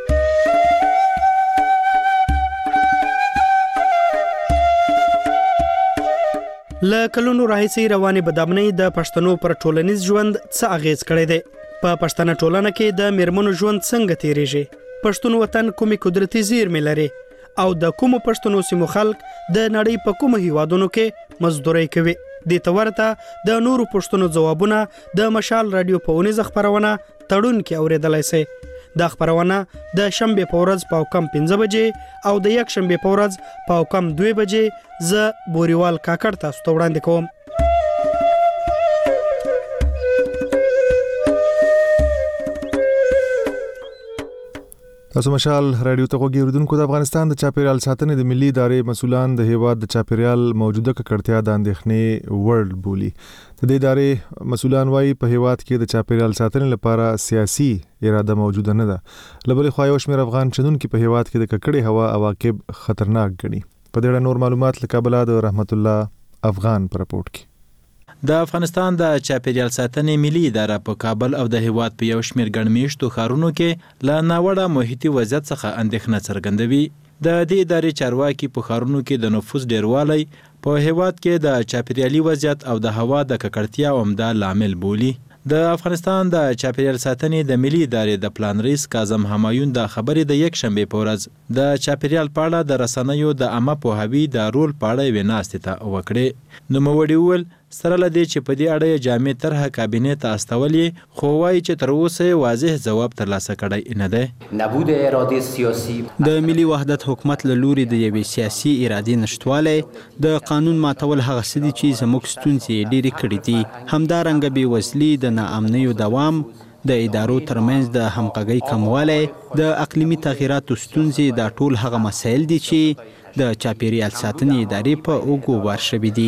له کلونو راهیسې روانې بدامنۍ د پښتنو پر ټولنیز ژوند څه اغیز کړی دی؟ په پښتنه ټولنه کې د میرمنو ژوند څنګه تیریږي؟ پښتون وطن کومې قدرتي زیرمې لري او د کومو پښتنو سیمو خلک د نړۍ په کومو هیوادونو کې مزدوري کوي؟ دې ته ورته د نورو پښتنو ځوابونه د مشال رادیو په اونیزه خپرونه تړون کې اوریدلای شئ. دا خبرونه د شنبه په ورځ په کم پنځه بجې او د یک شنبه په ورځ په کم دوه بجې ز بوريوال کاکړ تاسو ته وړاندې کوم. تاسو مشال رادیو ته غوږی اوریدونکو، د افغانستان د چاپیریال ساتنې د ملي ادارې مسؤلان د هیواد د چاپیریال موجوده ککړتیا د اندېښنې وړ بولي. د دې ادارې مسؤلان وايي په هیواد کې د چاپیریال ساتنې لپاره سیاسي اراده موجوده نه ده. لبلې خو یو شمېر افغان چدونکو په هیواد کې د ککړې هوا عواقب خطرناک ګڼي. په دې اړه نور معلومات له کابل د رحمت الله افغان پر رپورټ کې. د افغانستان د چاپیریال ساتنې ملي اداره په کابل او د هیواد په یو شمېر ګڼمیشتو ښارونو کې له ناوړه محیطي وضعیت څخه اندېښنه څرګندوي. د دې ادارې چارواکي په ښارونو کې د نفوس ډیروالی په هیواد کې د چاپیریالي وضعیت او د هوا د ککړتیا عمده لامل بولي. د افغانستان د چاپیریال ساتنې د ملي ادارې د پلان ریس کاظم همایون د خبرې د یک شنبه په ورځ د چاپیریال په اړه د رسنیو د عامه پوهاوي د رول په اړه ویناستې ته وکړې. نوموړي وویل سره لدی چې په دې اړه جامع طرح کابینې ته استولې خو وايي چې تر اوسه واضح ځواب ترلاسه کړی نه دی. نبود اراده سیاسي د ملي وحدت حکومت له لوري د یوې سیاسي ارادې نشټوالی د قانون ماتول هغه څه دي چې زموږ ستونزې ډېرې کړې دي. همدارنګه بېوزلي، د ناامنیو دوام، د ادارو ترمنځ د همغږۍ کموالی، د اقلیمي تغییراتو ستونزې دا ټول هغه مسایل دي چې د چاپیریال ساتنې ادارې په اوږو بار شوي دي.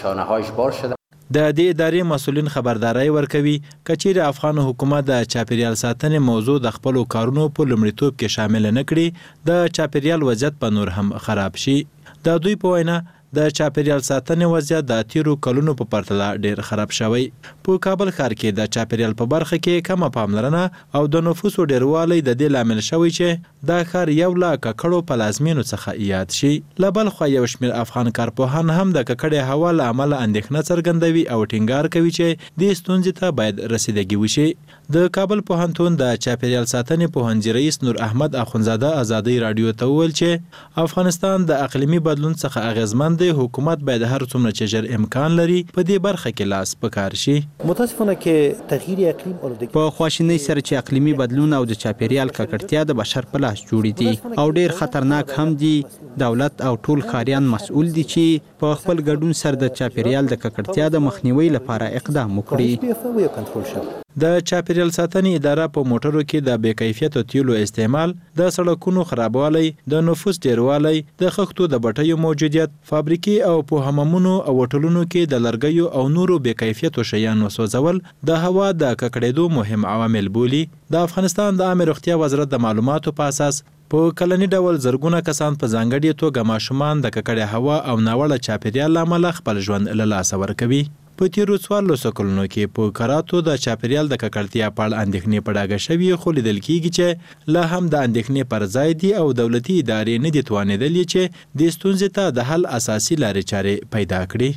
د دې ادارې مسؤلین خبرداري ورکوي کچېرې افغان حکومت د چاپیریال ساتنې موضوع د خپلو کارونو په لومړیتوب کې شامل نه کړي، د چاپیریال وضعیت په نور هم خراب شي. د دوی په وینا د چاپیریال ساتنې وضعیت د تیرو کلونو په پرتله ډیر خراب شوی. په کابل ښار کې د چاپیریال په برخه کې کمه پاملرنه او د نفوسو ډیروالی د دې لامل شوی چې دا ښار یو له ککړو پلازمینو څخه یاد شي. له بل خوا یو شمېر افغان کارپوهان هم د ککړې هوا له امله اندېښنه څرګندوي او ټینګار کوي چې دې ستونزې ته باید رسیدګي وشي. د کابل پوهنتون د چاپیریال ساتنې پوهنځي رئیس نور احمد اخونزاده ازادي رادیو ته وویل چې افغانستان د اقلیمي بدلون څخه اغیزمن دی، حکومت باید هر څومره چې ژر امکان لري په دې برخه کې لاس پکار شي. متاسفانه کې تغییر اقلیم په خواشینۍ سره چې اقلیمي بدلون او د چاپیریال ککړتیا د بشر په لاس جوړې دي او ډیر خطرناک هم دي. دولت او ټول ښاریان مسؤل دي چې په خپل ګډون سره د چاپیریال د ککړتیا د مخنیوي لپاره اقدام وکړي. د چاپیریال ساتنې اداره په موټرو کې د بې کیفیته تیلو استعمال، د سړکونو خرابوالی، د نفوس ډیروالی، د خښتو د بټیو موجودیت، فابریکې او په حمامونو او هوټلونو کې د لرګیو او نورو بې کیفیتو شیانو سوځول د هوا د ککړېدو مهم عوامل بولي. د افغانستان د عامه روغتیا وزارت د معلوماتو په اساس په کلني ډول زرګونه کسان په ځانګړي توګه ماشومان د ککړې هوا او ناوړه چاپیریال له امله خپل ژوند له لاسه ورکوي. په تیرو څوارلسو کلونو کې په کراتو د چاپیریال د ککړتیا په اړه اندېښنې په ډاګه شوي، خو لیدل کېږي چې لا هم د اندېښنې پر ځای دي او دولتي ادارې نه دي توانېدلې چې دې ستونزې ته د حل اساسي لارې چارې پیدا کړي.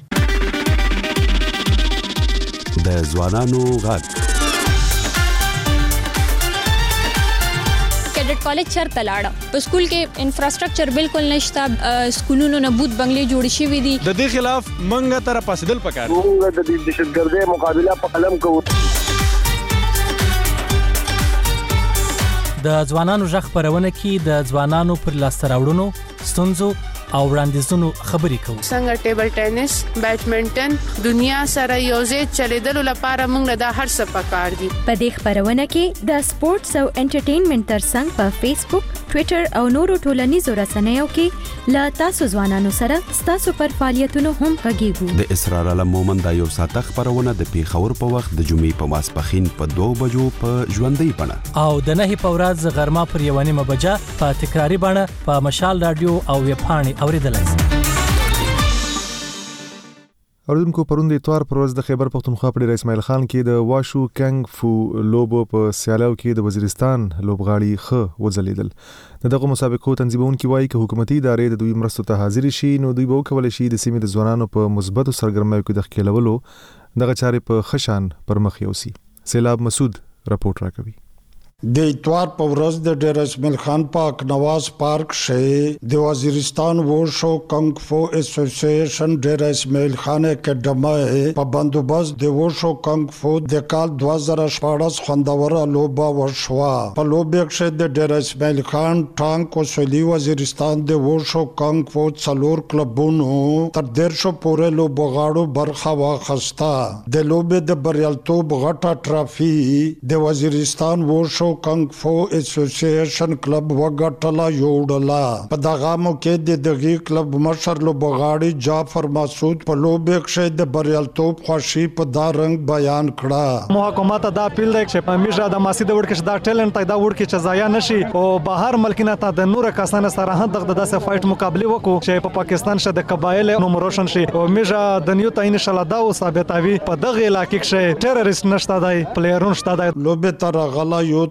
د ځوانانو غږ کیډټ کالج چرته لاړه. په سکول کې انفراستراکچر بالکل نشته، سکولونو نه بوت بنگلې جوړ شوي دي. د دې خلاف منګه تر پاسدل پکار. موږ د دهشتګردۍ مقابله په قلم کوو. د ځوانانو غږ خپرونه کې د ځوانانو پر لاسته راوړنو، ستونزو او وړاندیزونو خبرې کوو. څنګه ټیبل ټینس، بیډمنټن دنیا سره یوځای چلیدلو لپاره موږ د هر څه پکار دي. په دې خبرونه کې د سپورتس او انټرټینمنټ ترڅنګ په فیسبوک، ټوئیټر او نورو ټولنیزو رسنیو کې له تاسو ځوانانو سره ستاسو پر فعالیتونو هم غږیږو. د اسرار علم مومند د یو ساعته خبرونه د پیښور په وخت د جمعې په ماسپښین په دوه بجو په ژوندۍ بڼه او د نهي په ورځ غرمه پر یوه نیمه بجه په تکراري بڼه په مشال رادیو او ویبپاڼې اوریدلای شئ. اوریدونکو پرون د اتوار پر ورځ د خیبر پختونخوا په ډیر اسماعیل خان کې د واشو کنګ فو لوبو په سیالیو کې د وزیرستان لوبغاړي خ وځلیدل. دغه مسابقو تنظیمونکي وایي چې حکومتي ادارې د دوی مرستو ته حاضر شي نو دوی به وکولای شي د سیمې د ځوانانو په مثبتو سرګرمیو کې د ښکېلولو دغه چارې په خشان پر مخ یوسي. سیلاب مسعود رپورټ راکوي. د اتوار په ورځ د ډیر اسماعیل خان پاک نواز پارک کې د وزیرستان ووشو کنګ فو اسوسییشن ډیر اسماعیل خان اکیډمي په بندوبست د ووشو کنګ فو د کال دوه زره شپاړس خوندور لوبه وشوه. په لوبه کې د ډیر اسماعیل خان ټانک او سولي وزیرستان د ووشو کنګ فو څلور کلبونو تر دیرشو پورې لوبغاړو برخه واخیسته. د لوبې د بریالیتوب غټه ټرافي د وزیرستان ووشو کنګ فو اسوسییشن کلب وګټله یوړله. په دغه موقع د دغه کلب مشر لوبغاړي جعفر مسعود په لوبه کې د بریالیتوب خوشي په دا رنګ بیان کړه. محکمات دا اپیل دی چې همیشه د ماسي د وړ کې دا ټیلنټ دا وړ کې چې ضایع نشي او بهر ملکینه ته د نور کسانو سره هم دغه داسې فایټ مقابله وکړو چې په پاکستان شه د قبایل نوم روشن شي او همیشه د نیو ته ان شاء الله دا ثابتوي په دغه علاقې کې ټیرریست نشته دی، پلیرون شته دی. لوبه تر غلا یو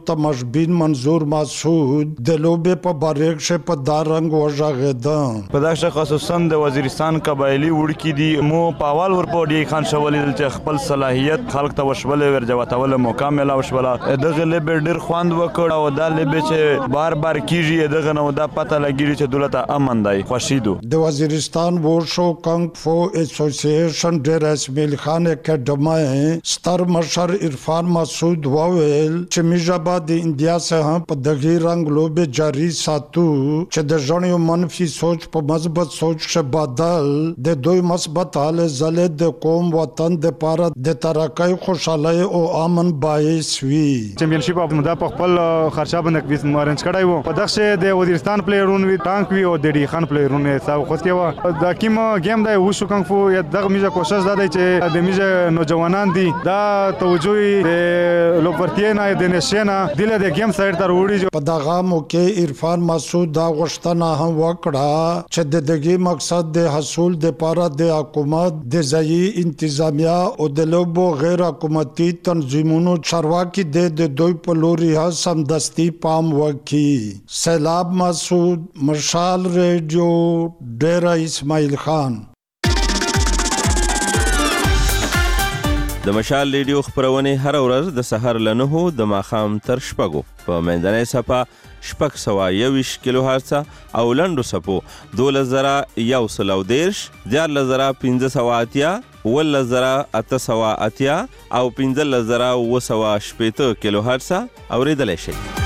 تماشبین منظور مسعود د لوبې په باره کښې په دا رنګ وژغېده. په دغه شی خصوصا د وزیرستان قبایلي وړکي دي مو په اول ور په ډي خان شو ولیدل چې خپل صلاحیت خلک ته وشولې ورجوتوله موقع ملاو شوله. دغه لوبې ډېر خوند وکړ او دا لوبې چې بار بار کیږي دغه نو دا پته لګیږي چې دولت امن دی خوشي دو. د وزیرستان ووشو کنګ فو اسوسییشن ډېر اسماعیل خان اکیډمۍ ستر مشر عرفان مسعود وویل چې موږ به د انډیا څخه په دغه رنګ لوبې جاري ساتو چې د ژوند منفي سوچ په مثبت سوچ څخه بدل د دوی مثبت حال زله د قوم وطن د پاره د ترقۍ خوشحالۍ او امن باعث وي. چمپیونشپ د په خپل خرچه باندې کویس مارنج کړای وو په دغه د وزیرستان پلیرون وی ټانک وی او د ډي خان پلیرون حساب خو کېوا د کیم گیم د وشو کنګ فو یا دغه میجه کوشش زده چې د میجه نوجوانان دي دا توجه د لوپرتیا نه د نشنا دله د گیم سایډ تر وړي. په دغه موقع عرفان مسعود دا غوښتنه هم وکړه چې د دغه مقصد د حصول د پاره د حکومت د ځایي انتظامیه او د لوبو غیر حکومتي تنظیمونو چارواکي د دوی په لوري هم دستی پام وکړي. سیلاب مسعود، مشال ریډیو، ډیره اسماعیل خان. د مشال ریډیو خبرونه هر ورځ د سحر له نهو د ماښام تر شپږو په منځنۍ صفه شپږ سوه یوویشت کیلو هرڅه او لنډو څپو دولس زره یو سل او دېرش، دیارلس زره پنځه سوه اتیا، اوولس زره اته سوه اتیا او پنځلس زره اووه سوه شپېته کیلو هرڅه اورېدلی شئ.